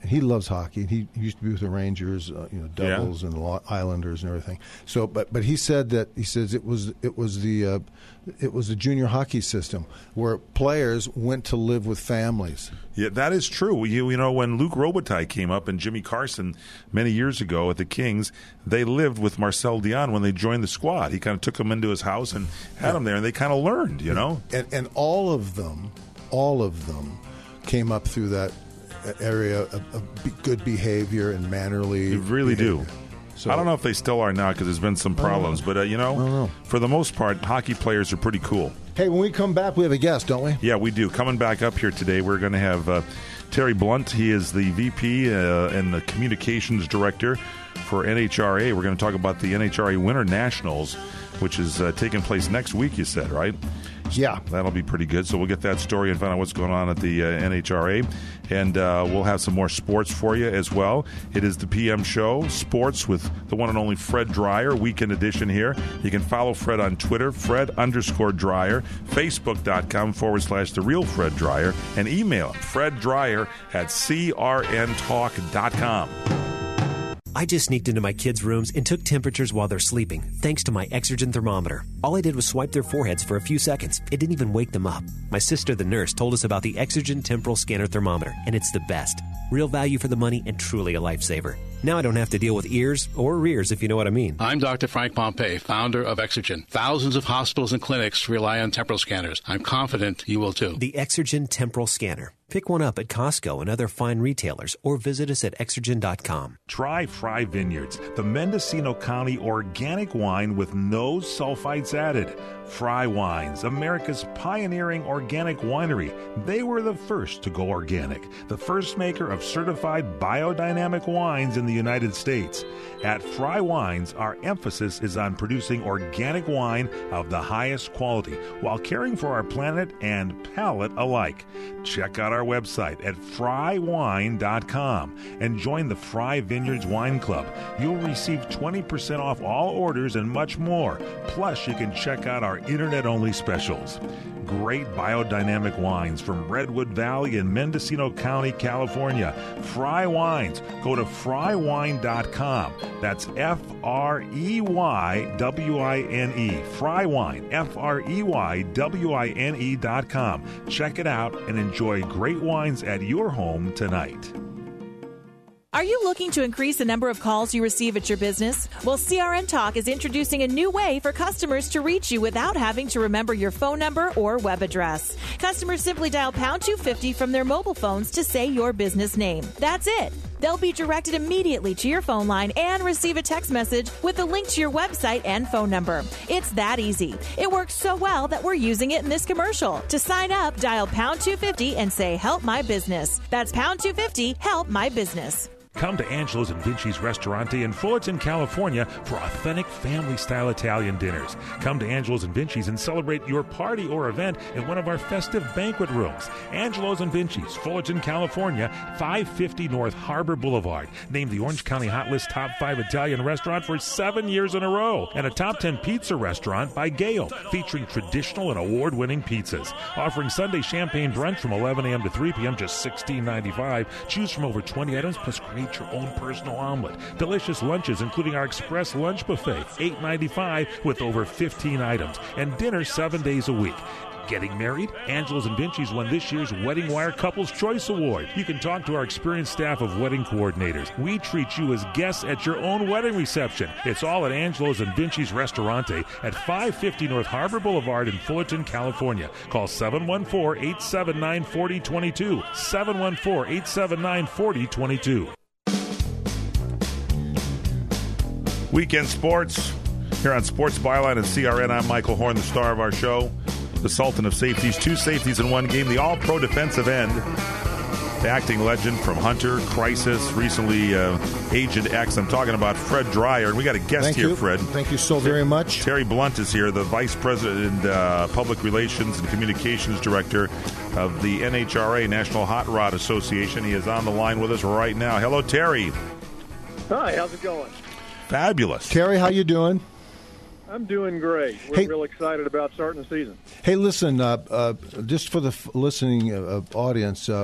Speaker 2: he loves hockey. He, he used to be with the Rangers, uh, you know, Devils
Speaker 1: Yeah.
Speaker 2: and the Lo- Islanders and everything. So, but but he said that he says it was it was the uh, it was the junior hockey system where players went to live with families.
Speaker 1: Yeah, that is true. You, you know, when Luc Robitaille came up and Jimmy Carson many years ago at the Kings, they lived with Marcel Dion when they joined the squad. He kind of took them into his house and had
Speaker 2: Yeah.
Speaker 1: them there, and they kind of learned, you know.
Speaker 2: And and all of them, all of them, came up through that area of, of be- good behavior and mannerly.
Speaker 1: They really
Speaker 2: behavior.
Speaker 1: do.
Speaker 2: So,
Speaker 1: I don't know if they still are now because there's been some problems, but uh, you know,
Speaker 2: know.
Speaker 1: for the most part, hockey players are pretty cool.
Speaker 2: Hey, when we come back, we have a guest, don't we?
Speaker 1: Yeah, we do. Coming back up here today, we're going to have uh, Terry Blunt. He is the V P uh, and the Communications Director for N H R A. We're going to talk about the N H R A Winter Nationals, which is uh, taking place next week, you said, right?
Speaker 2: Yeah.
Speaker 1: That'll be pretty good. So we'll get that story and find out what's going on at the uh, N H R A. And uh, we'll have some more sports for you as well. It is the P M show, sports with the one and only Fred Dreyer, weekend edition here. You can follow Fred on Twitter, Fred underscore Dreyer, Facebook.com forward slash The Real Fred Dreyer, and email him, Fred Dreyer at C R N talk dot com.
Speaker 15: I just sneaked into my kids' rooms and took temperatures while they're sleeping, thanks to my Exergen thermometer. All I did was swipe their foreheads for a few seconds. It didn't even wake them up. My sister, the nurse, told us about the Exergen Temporal Scanner Thermometer, and it's the best. Real value for the money and truly a lifesaver. Now I don't have to deal with ears or rears, if you know what I mean.
Speaker 16: I'm Doctor Frank Pompey, founder of Exergen. Thousands of hospitals and clinics rely on temporal scanners. I'm confident you will too.
Speaker 15: The Exergen Temporal Scanner. Pick one up at Costco and other fine retailers, or visit us at exergen dot com.
Speaker 1: Try Fry Vineyards, the Mendocino County organic wine with no sulfites added. Fry Wines, America's pioneering organic winery. They were the first to go organic, the first maker of certified biodynamic wines in the United States. At Fry Wines, our emphasis is on producing organic wine of the highest quality while caring for our planet and palate alike. Check out our website at fry wine dot com and join the Fry Vineyards Wine Club. You'll receive twenty percent off all orders and much more. Plus, you can check out our internet-only specials. Great biodynamic wines from Redwood Valley in Mendocino County, California. Fry Wines. Go to fry wine dot com. That's F R E Y W I N E. Fry Wine. F R E Y W I N E dot com. Check it out and enjoy great wines at your home tonight.
Speaker 17: Are you looking to increase the number of calls you receive at your business? Well, C R N Talk is introducing a new way for customers to reach you without having to remember your phone number or web address. Customers simply dial pound two fifty from their mobile phones to say your business name. That's it. They'll be directed immediately to your phone line and receive a text message with a link to your website and phone number. It's that easy. It works so well that we're using it in this commercial. To sign up, dial pound two fifty and say, help my business. That's pound two fifty, help my business.
Speaker 1: Come to Angelo's and Vinci's Restaurante in Fullerton, California for authentic family-style Italian dinners. Come to Angelo's and Vinci's and celebrate your party or event in one of our festive banquet rooms. Angelo's and Vinci's, Fullerton, California, five fifty North Harbor Boulevard. Named the Orange County Hot List Top five Italian Restaurant for seven years in a row. And a Top ten Pizza Restaurant by Gale, featuring traditional and award-winning pizzas. Offering Sunday champagne brunch from eleven a.m. to three p.m., just sixteen ninety-five. Choose from over twenty items, plus create your own personal omelet. Delicious lunches, including our express lunch buffet, eight ninety-five with over fifteen items, and dinner seven days a week. Getting married? Angelo's and Vinci's won this year's Wedding Wire Couples Choice Award. You can talk to our experienced staff of wedding coordinators. We treat you as guests at your own wedding reception. It's all at Angelo's and Vinci's Restaurante at five fifty North Harbor Boulevard in Fullerton, California. Call seven one four, eight seven nine, four zero two two, seven one four, eight seven nine, four zero two two. Weekend sports here on Sports Byline and C R N. I'm Michael Horn, the star of our show, the Sultan of Safeties. Two safeties in one game, the all-pro defensive end, the acting legend from Hunter, Crisis, recently uh, Agent X. I'm talking about Fred Dreyer, and we got a guest
Speaker 2: Thank
Speaker 1: here,
Speaker 2: you.
Speaker 1: Fred.
Speaker 2: Thank you so very much.
Speaker 1: Terry Blunt is here, the Vice President, uh, Public Relations and Communications Director of the N H R A, National Hot Rod Association. He is on the line with us right now. Hello, Terry.
Speaker 18: Hi, how's it going?
Speaker 1: Fabulous.
Speaker 2: Terry, how you doing?
Speaker 18: I'm doing great. We're
Speaker 2: Hey.
Speaker 18: real excited about starting the season.
Speaker 2: Hey, listen, uh, uh, just for the f- listening uh, uh, audience, uh,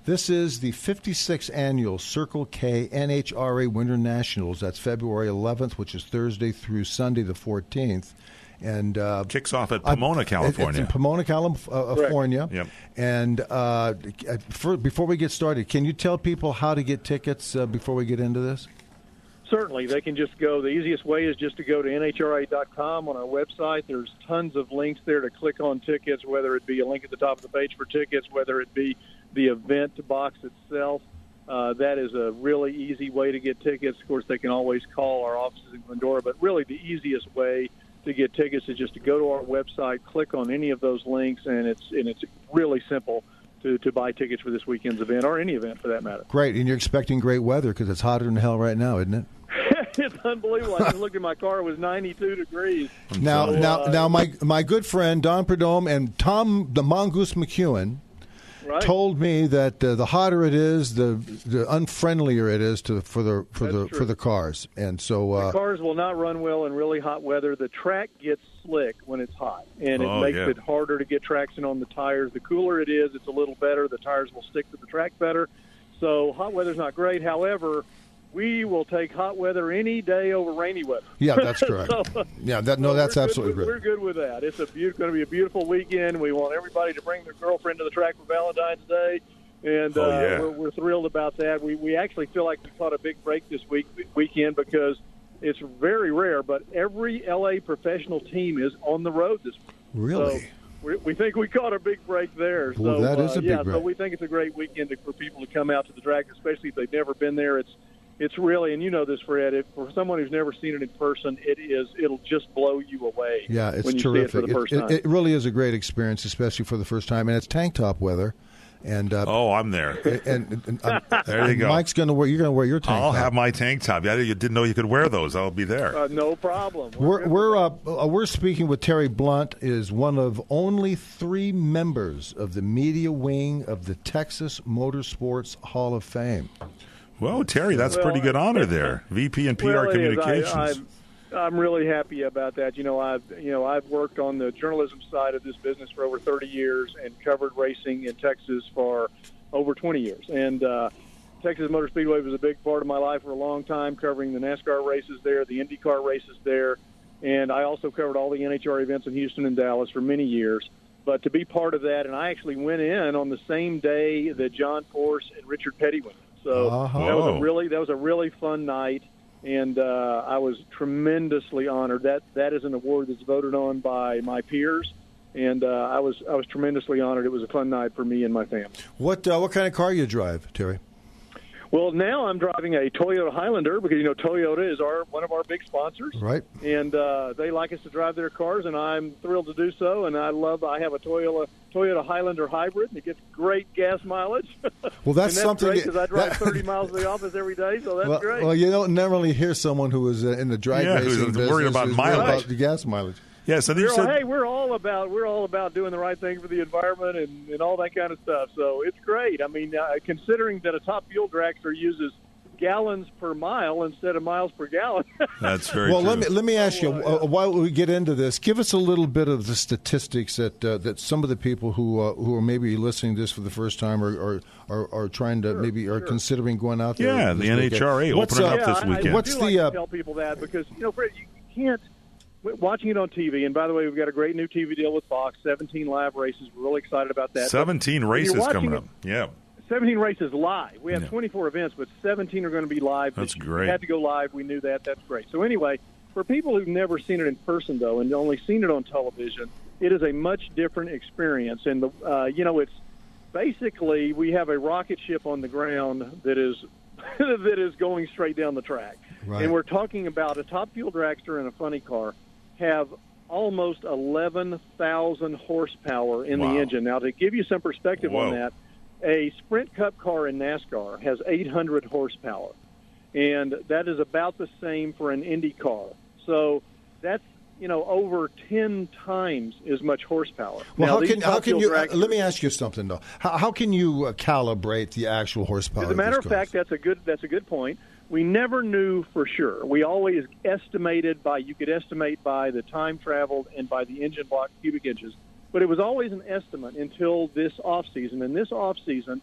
Speaker 2: This is the fifty-sixth annual Circle K N H R A Winter Nationals. That's February eleventh, which is Thursday through Sunday the fourteenth. And uh,
Speaker 1: kicks off at Pomona,
Speaker 2: I,
Speaker 1: California.
Speaker 2: It's in Pomona, California.
Speaker 1: Yep.
Speaker 2: And uh, for, before we get started, can you tell people how to get tickets uh, before we get into this?
Speaker 18: Certainly. They can just go. The easiest way is just to go to N H R A dot com on our website. There's tons of links there to click on tickets, whether it be a link at the top of the page for tickets, whether it be the event box itself. Uh, that is a really easy way to get tickets. Of course, they can always call our offices in Glendora, but really the easiest way to get tickets is just to go to our website, click on any of those links, and it's and it's really simple to, to buy tickets for this weekend's event or any event for that matter.
Speaker 2: Great, and you're expecting great weather because it's hotter than hell right now, isn't it?
Speaker 18: It's unbelievable. I just looked at my car; it was ninety-two degrees.
Speaker 2: Now,
Speaker 18: so,
Speaker 2: now,
Speaker 18: uh,
Speaker 2: now, my my good friend Don Perdome and Tom the Mongoose McEwen
Speaker 18: right?
Speaker 2: told me that uh, the hotter it is, the the unfriendlier it is to for the for
Speaker 18: That's
Speaker 2: the
Speaker 18: true.
Speaker 2: for the cars, and so uh,
Speaker 18: the cars will not run well in really hot weather. The track gets slick when it's hot, and it
Speaker 1: Oh,
Speaker 18: makes
Speaker 1: yeah.
Speaker 18: it harder to get traction on the tires. The cooler it is, it's a little better. The tires will stick to the track better. So hot weather's not great. However, we will take hot weather any day over rainy weather.
Speaker 2: yeah, that's correct.
Speaker 18: So,
Speaker 2: yeah, that no,
Speaker 18: so
Speaker 2: that's
Speaker 18: we're good
Speaker 2: absolutely
Speaker 18: with,
Speaker 2: great.
Speaker 18: We're good with that. It's a be- going to be a beautiful weekend. We want everybody to bring their girlfriend to the track for Valentine's Day, and
Speaker 1: Oh,
Speaker 18: uh,
Speaker 1: yeah.
Speaker 18: we're, we're thrilled about that. We we actually feel like we caught a big break this week weekend because it's very rare, but every L A professional team is on the road this week.
Speaker 2: Really?
Speaker 18: So we, we think we caught a big break there.
Speaker 2: Well,
Speaker 18: so
Speaker 2: that is
Speaker 18: uh,
Speaker 2: a big
Speaker 18: yeah,
Speaker 2: break.
Speaker 18: so we think it's a great weekend to, for people to come out to the track, especially if they've never been there. It's It's really, and you know this, Fred, if, for someone who's never seen it in person, it is, it'll just blow you away
Speaker 2: Yeah, it's
Speaker 18: when you
Speaker 2: terrific.
Speaker 18: see it for the first
Speaker 2: it,
Speaker 18: time.
Speaker 2: it, it really is a great experience, especially for the first time, and it's tank top weather. And uh,
Speaker 1: oh, I'm there.
Speaker 2: And, and, and um,
Speaker 1: There you go.
Speaker 2: Mike's going to wear. You're going to wear your tank
Speaker 1: I'll
Speaker 2: top.
Speaker 1: have my tank top. Yeah, you didn't know you could wear those. I'll be there.
Speaker 18: Uh, no problem.
Speaker 2: We're we're uh, uh, we're speaking with Terry Blunt, is one of only three members of the media wing of the Texas Motorsports Hall of Fame.
Speaker 1: Well, Terry, that's a
Speaker 18: Well,
Speaker 1: pretty good honor there. V P and P R
Speaker 18: Well, it is.
Speaker 1: Communications.
Speaker 18: I, I'm, I'm really happy about that. You know, I've you know I've worked on the journalism side of this business for over thirty years and covered racing in Texas for over twenty years. And uh, Texas Motor Speedway was a big part of my life for a long time, covering the NASCAR races there, the IndyCar races there, and I also covered all the N H R events in Houston and Dallas for many years. But to be part of that, and I actually went in on the same day that John Force and Richard Petty went in. So
Speaker 2: Uh-huh.
Speaker 18: that was
Speaker 1: Whoa.
Speaker 18: a really that was a really fun night, and uh, I was tremendously honored. That that is an award that's voted on by my peers, and uh, I was I was tremendously honored. It was a fun night for me and my family.
Speaker 2: What uh, what kind of car you drive, Terry?
Speaker 18: Well, now I'm driving a Toyota Highlander because you know Toyota is our one of our big sponsors,
Speaker 2: Right.
Speaker 18: and uh, they like us to drive their cars, and I'm thrilled to do so. And I love I have a Toyota Toyota Highlander hybrid, and it gets great gas mileage.
Speaker 2: Well, that's,
Speaker 18: and that's
Speaker 2: something
Speaker 18: great because I drive
Speaker 2: that-
Speaker 18: thirty miles to the office every day, so that's
Speaker 2: well,
Speaker 18: great.
Speaker 2: well, you don't never really hear someone who is uh, in the drag
Speaker 1: Yeah, who's
Speaker 2: racing business
Speaker 1: worried about
Speaker 2: who's
Speaker 1: mileage.
Speaker 2: about the gas mileage.
Speaker 1: Yeah, so you
Speaker 18: We're all,
Speaker 1: said
Speaker 18: hey, we're all about we're all about doing the right thing for the environment and, and all that kind of stuff. So it's great. I mean, uh, considering that a top fuel dragster uses gallons per mile instead of miles per gallon.
Speaker 1: that's very
Speaker 2: Well,
Speaker 1: true.
Speaker 2: let me let me ask you uh, while we get into this, give us a little bit of the statistics that uh, that some of the people who uh, who are maybe listening to this for the first time or or, or, or trying to maybe are considering going out there.
Speaker 1: Yeah,
Speaker 2: this
Speaker 1: the N H R A
Speaker 2: weekend. What's,
Speaker 1: opening
Speaker 2: uh,
Speaker 1: up this
Speaker 18: I,
Speaker 1: weekend.
Speaker 18: I
Speaker 2: What's
Speaker 18: do
Speaker 2: the,
Speaker 18: like
Speaker 2: uh,
Speaker 18: to tell people that because you know, Fred, you can't watching it on T V. And by the way, we've got a great new T V deal with Fox, seventeen live races. We're really excited about that.
Speaker 1: seventeen
Speaker 18: But when you're
Speaker 1: races
Speaker 18: watching
Speaker 1: coming
Speaker 18: it-
Speaker 1: up. Yeah.
Speaker 18: seventeen races live. We have
Speaker 1: Yeah.
Speaker 18: twenty-four events, but seventeen are going to be live.
Speaker 1: That's
Speaker 18: this year.
Speaker 1: great.
Speaker 18: We had to go live. We knew that. That's great. So anyway, for people who've never seen it in person, though, and only seen it on television, it is a much different experience. And, the, uh, you know, it's basically we have a rocket ship on the ground that is that is going straight down the track.
Speaker 2: Right.
Speaker 18: And we're talking about a top fuel dragster and a funny car have almost eleven thousand horsepower in
Speaker 1: Wow.
Speaker 18: the engine. Now, to give you some perspective
Speaker 1: Whoa.
Speaker 18: on that, a Sprint Cup car in NASCAR has eight hundred horsepower, and that is about the same for an Indy car. So that's, you know, over ten times as much horsepower.
Speaker 2: Well,
Speaker 18: Now,
Speaker 2: how
Speaker 18: these
Speaker 2: can how
Speaker 18: top
Speaker 2: can
Speaker 18: fuel
Speaker 2: you? Uh,
Speaker 18: dragsters-
Speaker 2: let me ask you something though. How, how can you uh, calibrate the actual horsepower?
Speaker 18: As a matter of
Speaker 2: these cars?
Speaker 18: fact, that's a good that's a good point. We never knew for sure. We always estimated by you could estimate by the time traveled and by the engine block cubic inches, but it was always an estimate until this off season. And this off season,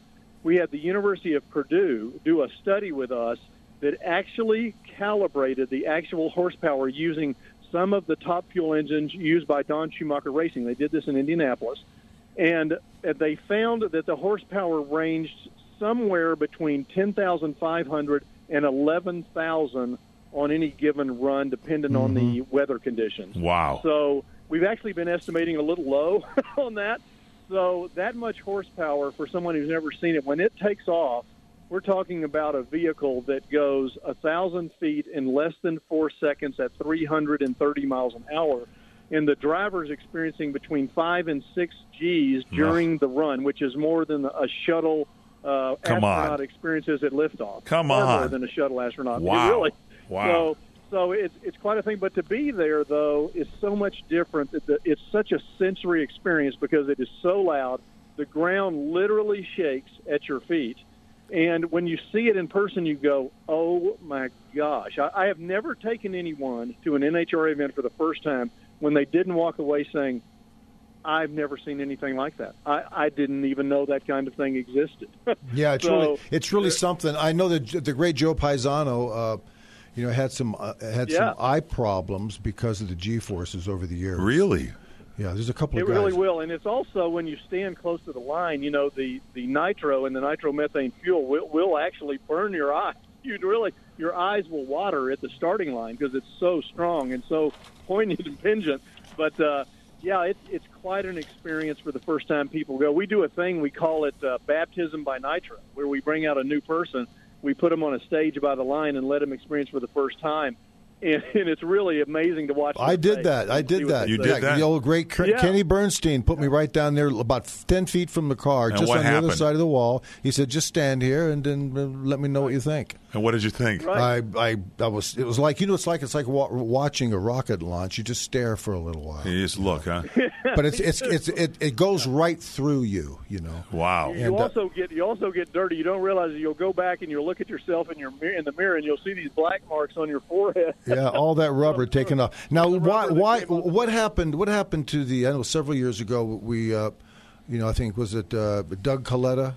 Speaker 18: we had the University of Purdue do a study with us that actually calibrated the actual horsepower using some of the top fuel engines used by Don Schumacher Racing. They did this in Indianapolis. And they found that the horsepower ranged somewhere between ten thousand five hundred and eleven thousand on any given run, depending mm-hmm. on the weather conditions.
Speaker 1: Wow.
Speaker 18: So we've actually been estimating a little low on that. So that much horsepower for someone who's never seen it, when it takes off, we're talking about a vehicle that goes one thousand feet in less than four seconds at three hundred thirty miles an hour. And the driver's experiencing between five and six G's during the run, which is more than a shuttle uh,
Speaker 1: Come
Speaker 18: astronaut
Speaker 1: on.
Speaker 18: experiences at liftoff.
Speaker 1: Come
Speaker 18: Far
Speaker 1: on.
Speaker 18: more than a shuttle astronaut.
Speaker 1: Wow.
Speaker 18: Really.
Speaker 1: Wow.
Speaker 18: So, so it's it's quite a thing. But to be there, though, is so much different. It's such a sensory experience because it is so loud. The ground literally shakes at your feet. And when you see it in person, you go, oh, my gosh. I, I have never taken anyone to an N H R A event for the first time when they didn't walk away saying, I've never seen anything like that. I, I didn't even know that kind of thing existed.
Speaker 2: Yeah, it's
Speaker 18: so,
Speaker 2: really it's really something. I know that the great Joe Paisano, uh, you know, had some uh, had
Speaker 18: Yeah.
Speaker 2: some eye problems because of the G-forces over the years.
Speaker 1: Really?
Speaker 2: Yeah, there's a couple
Speaker 18: It
Speaker 2: of guys.
Speaker 18: really will, and it's also when you stand close to the line, you know, the, the nitro and the nitromethane fuel will, will actually burn your eyes. You'd really, your eyes will water at the starting line because it's so strong and so poignant and pungent. But, uh, yeah, it's it's quite an experience for the first time people go. We do a thing, we call it uh, baptism by nitro, where we bring out a new person, we put them on a stage by the line and let them experience for the first time. And, and it's really amazing to watch.
Speaker 2: I
Speaker 18: their
Speaker 2: did
Speaker 18: face
Speaker 2: that. I
Speaker 18: and
Speaker 2: did
Speaker 18: see what
Speaker 2: that.
Speaker 18: they
Speaker 1: You
Speaker 18: say.
Speaker 1: did that?
Speaker 2: The old great Ken-
Speaker 18: Yeah.
Speaker 2: Kenny Bernstein put me right down there, about ten feet from the car,
Speaker 1: And
Speaker 2: just
Speaker 1: what
Speaker 2: on the
Speaker 1: happened?
Speaker 2: other side of the wall. He said, "Just stand here and then uh, let me know what you think."
Speaker 1: And what did you think?
Speaker 18: Right.
Speaker 2: I, I, I was. It was like you know, it's like it's like wa- watching a rocket launch. You just stare for a little while,
Speaker 1: You just look, huh?
Speaker 2: but it's it's it's it, it goes right through you. You know.
Speaker 1: Wow.
Speaker 18: You
Speaker 2: And, uh,
Speaker 18: also get you also get dirty. You don't realize it. You'll go back and you'll look at yourself in your mir- in the mirror and you'll see these black marks on your forehead.
Speaker 2: Yeah, all that rubber taken off. Now, why? Why? What happened? What happened to the? I know several years ago we, uh, you know, I think was it uh, Doug Coletta?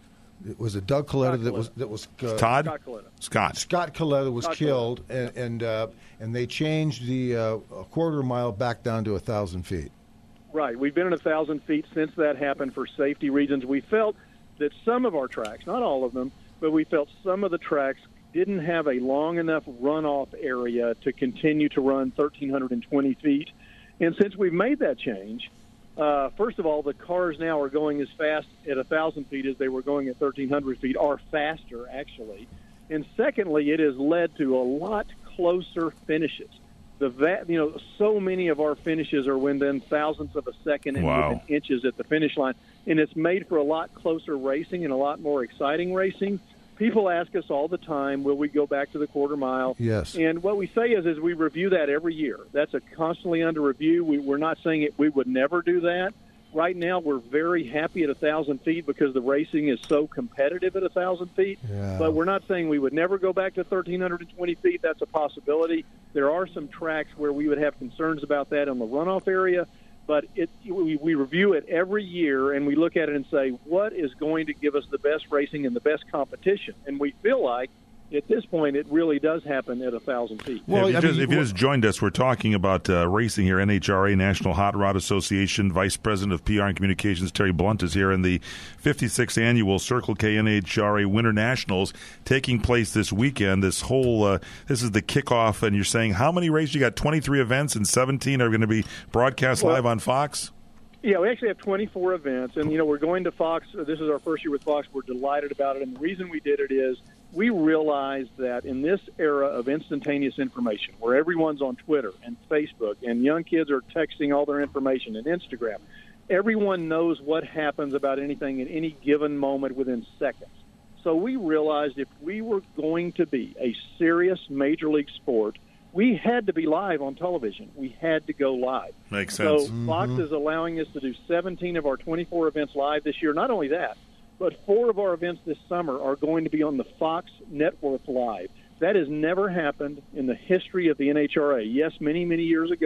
Speaker 2: It was it Doug Coletta
Speaker 18: Scott
Speaker 2: that
Speaker 18: Coletta.
Speaker 2: was that was uh,
Speaker 1: Todd?
Speaker 18: Scott Coletta.
Speaker 1: Scott.
Speaker 2: Scott Coletta was
Speaker 18: Scott
Speaker 2: killed, and and, uh, and they changed the uh, a quarter mile back down to a thousand feet.
Speaker 18: Right. We've been at a thousand feet since that happened for safety reasons. We felt that some of our tracks, not all of them, but we felt some of the tracks didn't have a long enough runoff area to continue to run one thousand three hundred twenty feet. And since we've made that change, uh, first of all, the cars now are going as fast at one thousand feet as they were going at thirteen hundred feet, or faster, actually. And secondly, it has led to a lot closer finishes. The va- you know, so many of our finishes are within thousandths of a second and
Speaker 1: Wow.
Speaker 18: within inches at the finish line. And it's made for a lot closer racing and a lot more exciting racing. People ask us all the time, will we go back to the quarter mile?
Speaker 2: Yes.
Speaker 18: And what we say is, is we review that every year. That's a constantly under review. We, we're not saying it, we would never do that. Right now, we're very happy at one thousand feet because the racing is so competitive at one thousand feet.
Speaker 2: Yeah.
Speaker 18: But we're not saying we would never go back to one thousand three hundred twenty feet. That's a possibility. There are some tracks where we would have concerns about that in the runoff area. But it, we, we review it every year, and we look at it and say, what is going to give us the best racing and the best competition? And we feel like, at this point, it really does happen at one thousand feet.
Speaker 1: Well, if, you just, if you just joined us, we're talking about uh, racing here. N H R A, National Hot Rod Association, Vice President of P R and Communications, Terry Blunt, is here in the fifty-sixth Annual Circle K N H R A Winter Nationals taking place this weekend. This whole, uh, this is the kickoff, and you're saying how many races? You got twenty-three events, and seventeen are going to be broadcast
Speaker 18: Well,
Speaker 1: live on Fox?
Speaker 18: Yeah, we actually have twenty-four events, and, you know, we're going to Fox. This is our first year with Fox. We're delighted about it, and the reason we did it is we realized that in this era of instantaneous information, where everyone's on Twitter and Facebook, and young kids are texting all their information and Instagram, everyone knows what happens about anything at any given moment within seconds. So we realized if we were going to be a serious major league sport, we had to be live on television. We had to go live.
Speaker 1: Makes sense.
Speaker 18: So Fox is allowing us to do seventeen of our twenty-four events live this year. Not only that, but four of our events this summer are going to be on the Fox Network Live. That has never happened in the history of the N H R A. Yes, many, many years ago,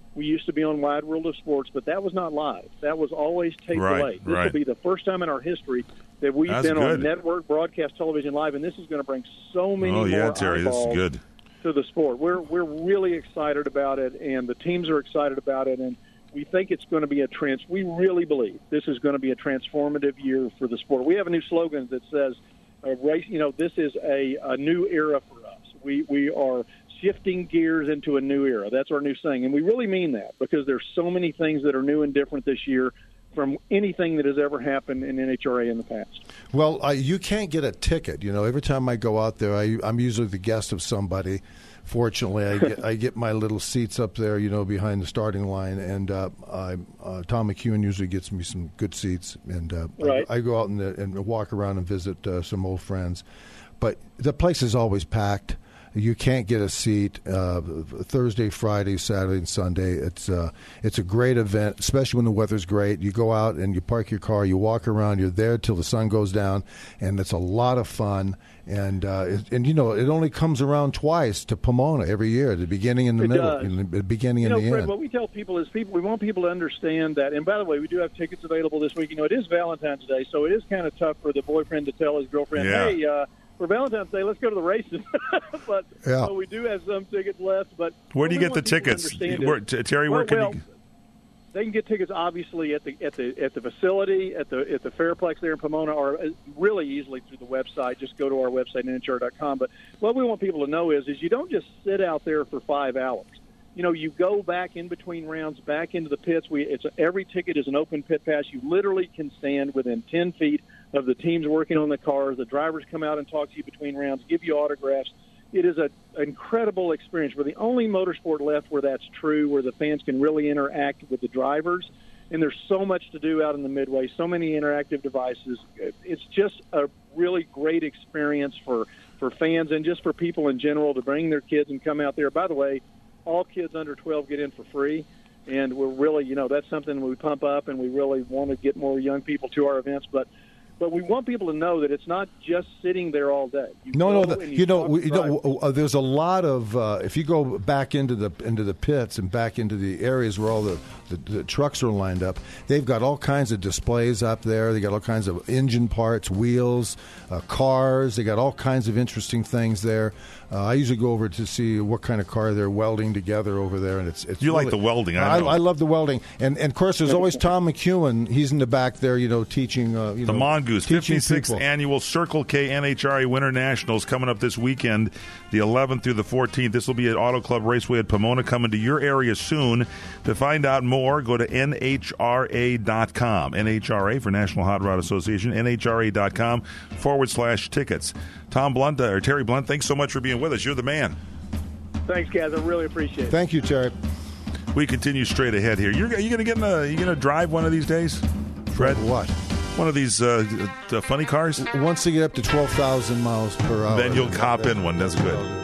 Speaker 18: We used to be on Wide World of Sports, but that was not live. That was always tape
Speaker 1: right,
Speaker 18: delayed. This
Speaker 1: right.
Speaker 18: will be the first time in our history that we've
Speaker 1: That's
Speaker 18: been
Speaker 1: good.
Speaker 18: on network broadcast television live, and this is going to bring so many
Speaker 1: oh, yeah,
Speaker 18: more
Speaker 1: Terry, this is
Speaker 18: eyeballs
Speaker 1: good.
Speaker 18: to the sport. We're we're really excited about it, and the teams are excited about it, and we think it's going to be a trans. We really believe this is going to be a transformative year for the sport. We have a new slogan that says, uh, "Race." You know, this is a, a new era for us. We we are shifting gears into a new era. That's our new saying, and we really mean that because there's so many things that are new and different this year from anything that has ever happened in N H R A in the past.
Speaker 2: Well, uh, you can't get a ticket. You know, every time I go out there, I, I'm usually the guest of somebody. Fortunately, I get, I get my little seats up there, you know, behind the starting line, and uh, I, uh, Tom McEwen usually gets me some good seats, and uh,
Speaker 18: right.
Speaker 2: I, I go out and, and walk around and visit uh, some old friends. But the place is always packed. You can't get a seat uh, Thursday, Friday, Saturday, and Sunday. It's uh, it's a great event, especially when the weather's great. You go out and you park your car, you walk around, you're there till the sun goes down, and it's a lot of fun. And uh, it, and you know it only comes around twice to Pomona every year, the beginning and the
Speaker 18: It
Speaker 2: middle,
Speaker 18: does.
Speaker 2: and the beginning
Speaker 18: You
Speaker 2: and
Speaker 18: know,
Speaker 2: the
Speaker 18: Fred,
Speaker 2: end.
Speaker 18: what we tell people is people we want people to understand that. And by the way, we do have tickets available this week. You know, it is Valentine's Day, so it is kind of tough for the boyfriend to tell his girlfriend,
Speaker 1: Yeah.
Speaker 18: "Hey, uh, for Valentine's Day, let's go to the races." but
Speaker 2: Yeah.
Speaker 18: so we do have some tickets left. But
Speaker 1: Where do you
Speaker 18: what
Speaker 1: get
Speaker 18: we
Speaker 1: the
Speaker 18: want people to
Speaker 1: tickets?
Speaker 18: understand
Speaker 1: Where,
Speaker 18: is-
Speaker 1: T- Terry, where
Speaker 18: well,
Speaker 1: can
Speaker 18: well,
Speaker 1: you?
Speaker 18: They can get tickets obviously at the at the at the facility at the at the Fairplex there in Pomona, or really easily through the website. Just go to our website N H R dot com. But what we want people to know is is you don't just sit out there for five hours. You know, you go back in between rounds, back into the pits. We it's every ticket is an open pit pass. You literally can stand within ten feet of the teams working on the cars. The drivers come out and talk to you between rounds, give you autographs. It is an incredible experience. We're the only motorsport left where that's true, where the fans can really interact with the drivers. And there's so much to do out in the Midway, so many interactive devices. It's just a really great experience for, for fans and just for people in general to bring their kids and come out there. By the way, all kids under twelve get in for free. And we're really, you know, that's something we pump up, and we really want to get more young people to our events. But But we want people to know that it's not just sitting there all day. You
Speaker 2: No, no,
Speaker 18: go
Speaker 2: the,
Speaker 18: and
Speaker 2: you know,
Speaker 18: talk
Speaker 2: we,
Speaker 18: to
Speaker 2: you know
Speaker 18: drivers.
Speaker 2: uh, there's a lot of uh, if you go back into the into the pits and back into the areas where all the, the, the trucks are lined up, they've got all kinds of displays up there. They got all kinds of engine parts, wheels, uh, cars. They got all kinds of interesting things there. Uh, I usually go over to see what kind of car they're welding together over there, and it's it's
Speaker 1: You like
Speaker 2: really-
Speaker 1: the welding, I know.
Speaker 2: I, love the welding, and and of course there's always Tom McEwen. He's in the back there, you know, teaching. Uh, you
Speaker 1: The
Speaker 2: know,
Speaker 1: Mongoose,
Speaker 2: teaching
Speaker 1: fifty-sixth
Speaker 2: people.
Speaker 1: Annual Circle K N H R A Winter Nationals coming up this weekend, the eleventh through the fourteenth. This will be at Auto Club Raceway at Pomona, coming to your area soon. To find out more, go to N H R A dot com. N H R A for National Hot Rod Association, N H R A dot com forward slash tickets. Tom Blunt, uh, or Terry Blunt, thanks so much for being with us. You're the man.
Speaker 18: Thanks, guys. I really appreciate it.
Speaker 2: Thank you, Terry.
Speaker 1: We continue straight ahead here. You're, you going to get in a, you going to drive one of these days, Fred?
Speaker 2: What?
Speaker 1: One of these uh, uh, funny cars?
Speaker 2: Once they get up to twelve thousand miles per hour.
Speaker 1: Then you'll hop in one. That's good.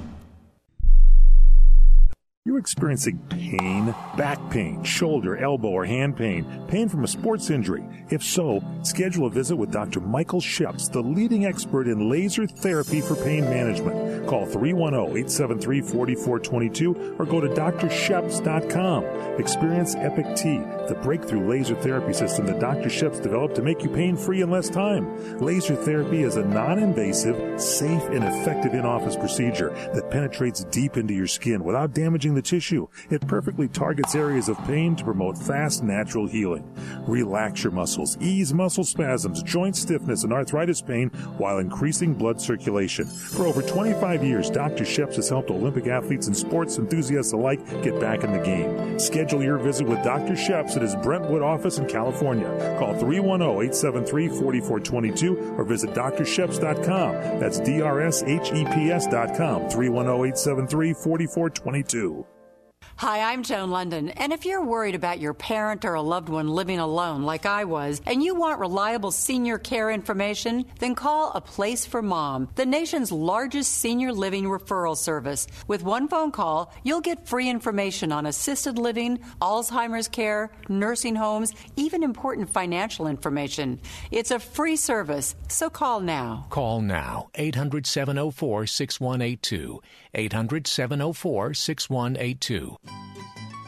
Speaker 19: You're experiencing pain, back pain, shoulder, elbow, or hand pain, pain from a sports injury. If so, schedule a visit with Doctor Michael Sheps, the leading expert in laser therapy for pain management. Call three one zero, eight seven three, four four two two or go to D R sheps dot com. Experience Epic T, the breakthrough laser therapy system that Doctor Sheps developed to make you pain-free in less time. Laser therapy is a non-invasive, safe, and effective in-office procedure that penetrates deep into your skin without damaging the tissue. It perfectly targets areas of pain to promote fast, natural healing. Relax your muscles, ease muscle spasms, joint stiffness, and arthritis pain while increasing blood circulation. For over twenty-five years, Doctor Sheps has helped Olympic athletes and sports enthusiasts alike get back in the game. Schedule your visit with Doctor Sheps at his Brentwood office in California. Call three one zero, eight seven three, four four two two or visit D R sheps dot com. That's D R S H E P S dot com, three one zero, eight seven three, four four two two.
Speaker 13: Hi, I'm Joan London, and if you're worried about your parent or a loved one living alone like I was, and you want reliable senior care information, then call A Place for Mom, the nation's largest senior living referral service. With one phone call, you'll get free information on assisted living, Alzheimer's care, nursing homes, even important financial information. It's a free service, so call now.
Speaker 14: Call now, eight hundred, seven oh four, six one eight two, eight hundred, seven oh four, six one eight two.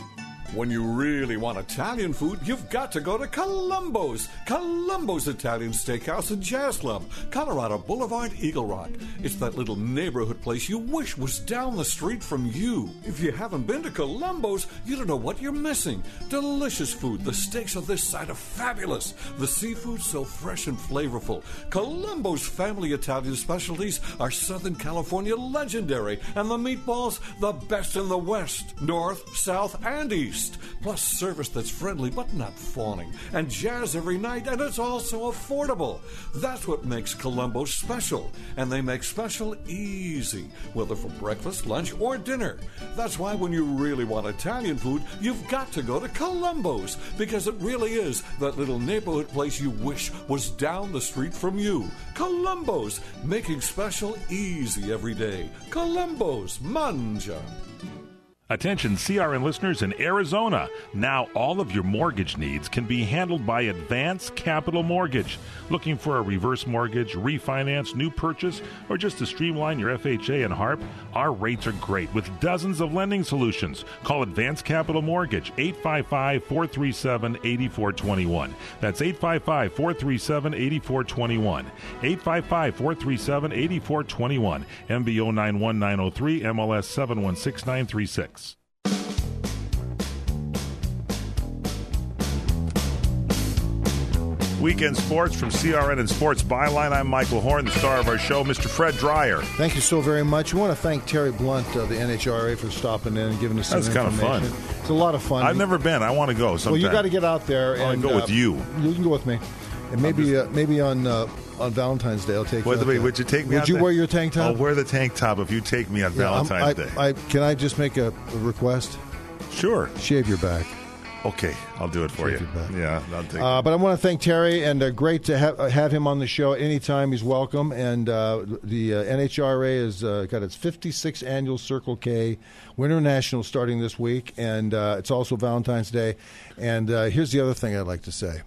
Speaker 20: When you really want Italian food, you've got to go to Columbo's. Columbo's Italian Steakhouse and Jazz Club, Colorado Boulevard, Eagle Rock. It's that little neighborhood place you wish was down the street from you. If you haven't been to Columbo's, you don't know what you're missing. Delicious food. The steaks on this side are fabulous. The seafood so fresh and flavorful. Columbo's family Italian specialties are Southern California legendary, and the meatballs, the best in the West, North, South, and East. Plus service that's friendly but not fawning, and jazz every night, and it's also affordable. That's what makes Columbo special, and they make special easy, whether for breakfast, lunch, or dinner. That's why when you really want Italian food, you've got to go to Columbo's, because it really is that little neighborhood place you wish was down the street from you. Columbo's, making special easy every day. Columbo's, mangia.
Speaker 1: Attention C R N listeners in Arizona. Now all of your mortgage needs can be handled by Advance Capital Mortgage. Looking for a reverse mortgage, refinance, new purchase, or just to streamline your F H A and HARP? Our rates are great with dozens of lending solutions. Call Advance Capital Mortgage, eight five five, four three seven, eight four two one. That's eight five five, four three seven, eight four two one. eight five five, four three seven, eight four two one. M B O nine one nine oh three, M L S seven one six nine three six. Weekend sports from C R N and Sports Byline. I'm Michael Horn, the star of our show, Mister Fred Dreyer.
Speaker 2: Thank you so very much. We want to thank Terry Blunt of the N H R A for stopping in and giving us some
Speaker 1: That's
Speaker 2: information.
Speaker 1: kind of fun.
Speaker 2: It's a lot of fun.
Speaker 1: I've never been. I want to go sometime.
Speaker 2: Well, you got to get out there.
Speaker 1: I want
Speaker 2: and
Speaker 1: to go
Speaker 2: uh,
Speaker 1: with you.
Speaker 2: You can go with me. And maybe
Speaker 1: just,
Speaker 2: uh, maybe on uh, on Valentine's Day, I'll take
Speaker 1: wait,
Speaker 2: you.
Speaker 1: Wait, would you take me
Speaker 2: Would
Speaker 1: out
Speaker 2: you
Speaker 1: there?
Speaker 2: wear your tank top?
Speaker 1: I'll wear the tank top if you take me on
Speaker 2: yeah,
Speaker 1: Valentine's
Speaker 2: I,
Speaker 1: Day.
Speaker 2: I, can I just make a, a request?
Speaker 1: Sure.
Speaker 2: Shave your back.
Speaker 1: Okay, I'll do it for
Speaker 2: Shave
Speaker 1: you.
Speaker 2: your back.
Speaker 1: Yeah, I'll take
Speaker 2: uh, But I want to thank Terry, and uh, great to have, have him on the show anytime. He's welcome. And uh, the uh, N H R A has uh, got its fifty-sixth annual Circle K Winter National starting this week, and uh, it's also Valentine's Day. And uh, here's the other thing I'd like to say.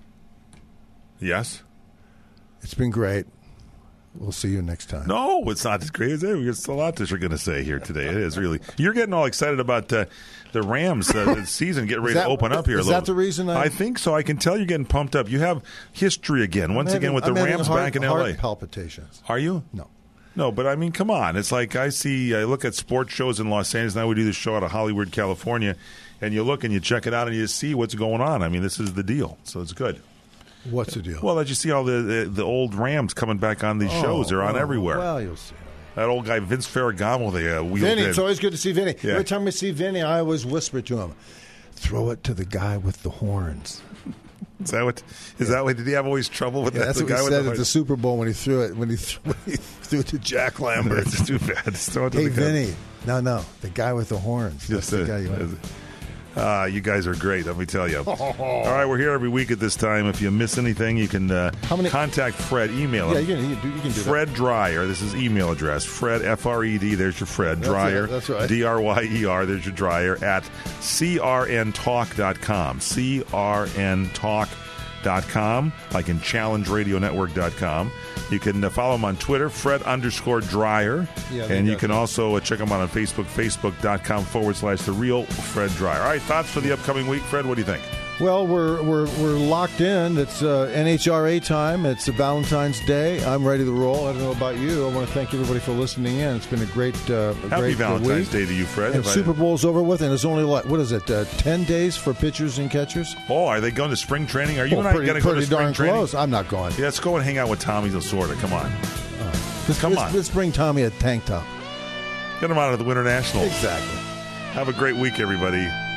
Speaker 1: Yes?
Speaker 2: It's been great. We'll see you next time.
Speaker 1: No, it's not as great as it. It's a lot that you're going to say here today. It is really. You're getting all excited about uh, the Rams uh, the season getting ready
Speaker 2: that,
Speaker 1: to open up here.
Speaker 2: Is
Speaker 1: a little.
Speaker 2: that the reason? I,
Speaker 1: I think so. I can tell you're getting pumped up. You have history again, once
Speaker 2: having,
Speaker 1: again, with
Speaker 2: I'm
Speaker 1: the Rams
Speaker 2: heart,
Speaker 1: back in
Speaker 2: heart
Speaker 1: L A.
Speaker 2: Palpitations.
Speaker 1: Are you?
Speaker 2: No.
Speaker 1: No, but I mean, come on. It's like I see, I look at sports shows in Los Angeles. Now we do this show out of Hollywood, California, and you look and you check it out and you see what's going on. I mean, this is the deal. So it's good.
Speaker 2: What's the deal?
Speaker 1: Well, that you see all the, the the old Rams coming back on these
Speaker 2: oh,
Speaker 1: shows. They're on
Speaker 2: oh,
Speaker 1: everywhere.
Speaker 2: Well, you'll see.
Speaker 1: That old guy, Vince Ferragamo, they uh, wheeled
Speaker 2: Vinny,
Speaker 1: in.
Speaker 2: it's always good to see Vinny.
Speaker 1: Yeah.
Speaker 2: Every time we see Vinny, I always whisper to him, throw it to the guy with the horns.
Speaker 1: Is that what? Is that what? Did he have always trouble with
Speaker 2: yeah,
Speaker 1: that?
Speaker 2: That's
Speaker 1: the
Speaker 2: what
Speaker 1: guy
Speaker 2: he
Speaker 1: with
Speaker 2: said
Speaker 1: the
Speaker 2: at the Super Bowl when he threw it. When he threw, when he threw it to Jack Lambert.
Speaker 1: It's too bad. Just throw it to
Speaker 2: hey,
Speaker 1: the guy.
Speaker 2: Vinny. No, no, the guy with the horns. That's
Speaker 1: Yes,
Speaker 2: the
Speaker 1: uh,
Speaker 2: guy you want.
Speaker 1: Uh, you guys are great, let me tell you. All right, we're here every week at this time. If you miss anything, you can uh, How many, contact Fred. Email
Speaker 2: yeah,
Speaker 1: him.
Speaker 2: Yeah, you can, you can do
Speaker 1: Fred
Speaker 2: that.
Speaker 1: Dreyer. This is email address. Fred, F R E D. There's your Fred.
Speaker 2: That's
Speaker 1: Dreyer.
Speaker 2: it, that's right.
Speaker 1: D R Y E R. There's your Dreyer. At C R N talk dot com. C R N talk dot com, like in challenge radio network dot com. You can uh, follow him on Twitter, Fred underscore Dreyer.
Speaker 2: Yeah,
Speaker 1: and you
Speaker 2: does.
Speaker 1: can also uh, check him out on Facebook, facebook.com forward slash the real Fred Dreyer. All right, thoughts for the upcoming week, Fred? What do you think?
Speaker 2: Well, we're we're we're locked in. It's uh, N H R A time. It's a Valentine's Day. I'm ready to roll. I don't know about you. I want to thank everybody for listening in. It's been a great, uh, a
Speaker 1: Happy
Speaker 2: great
Speaker 1: Valentine's
Speaker 2: week.
Speaker 1: Day to you, Fred.
Speaker 2: And
Speaker 1: If I-
Speaker 2: Super Bowl's over with, and it's only like what is it? Uh, Ten days for pitchers and catchers.
Speaker 1: Oh, are they going to spring training? Are you
Speaker 2: oh,
Speaker 1: and I
Speaker 2: pretty,
Speaker 1: going to go to
Speaker 2: pretty
Speaker 1: spring
Speaker 2: darn
Speaker 1: training?
Speaker 2: close. I'm not going.
Speaker 1: Yeah, let's go and hang out with Tommy Lasorda. Come on.
Speaker 2: Let's,
Speaker 1: Come
Speaker 2: let's,
Speaker 1: on.
Speaker 2: Let's bring Tommy a tank top.
Speaker 1: Get him out of the Winter National.
Speaker 2: Exactly.
Speaker 1: Have a great week, everybody.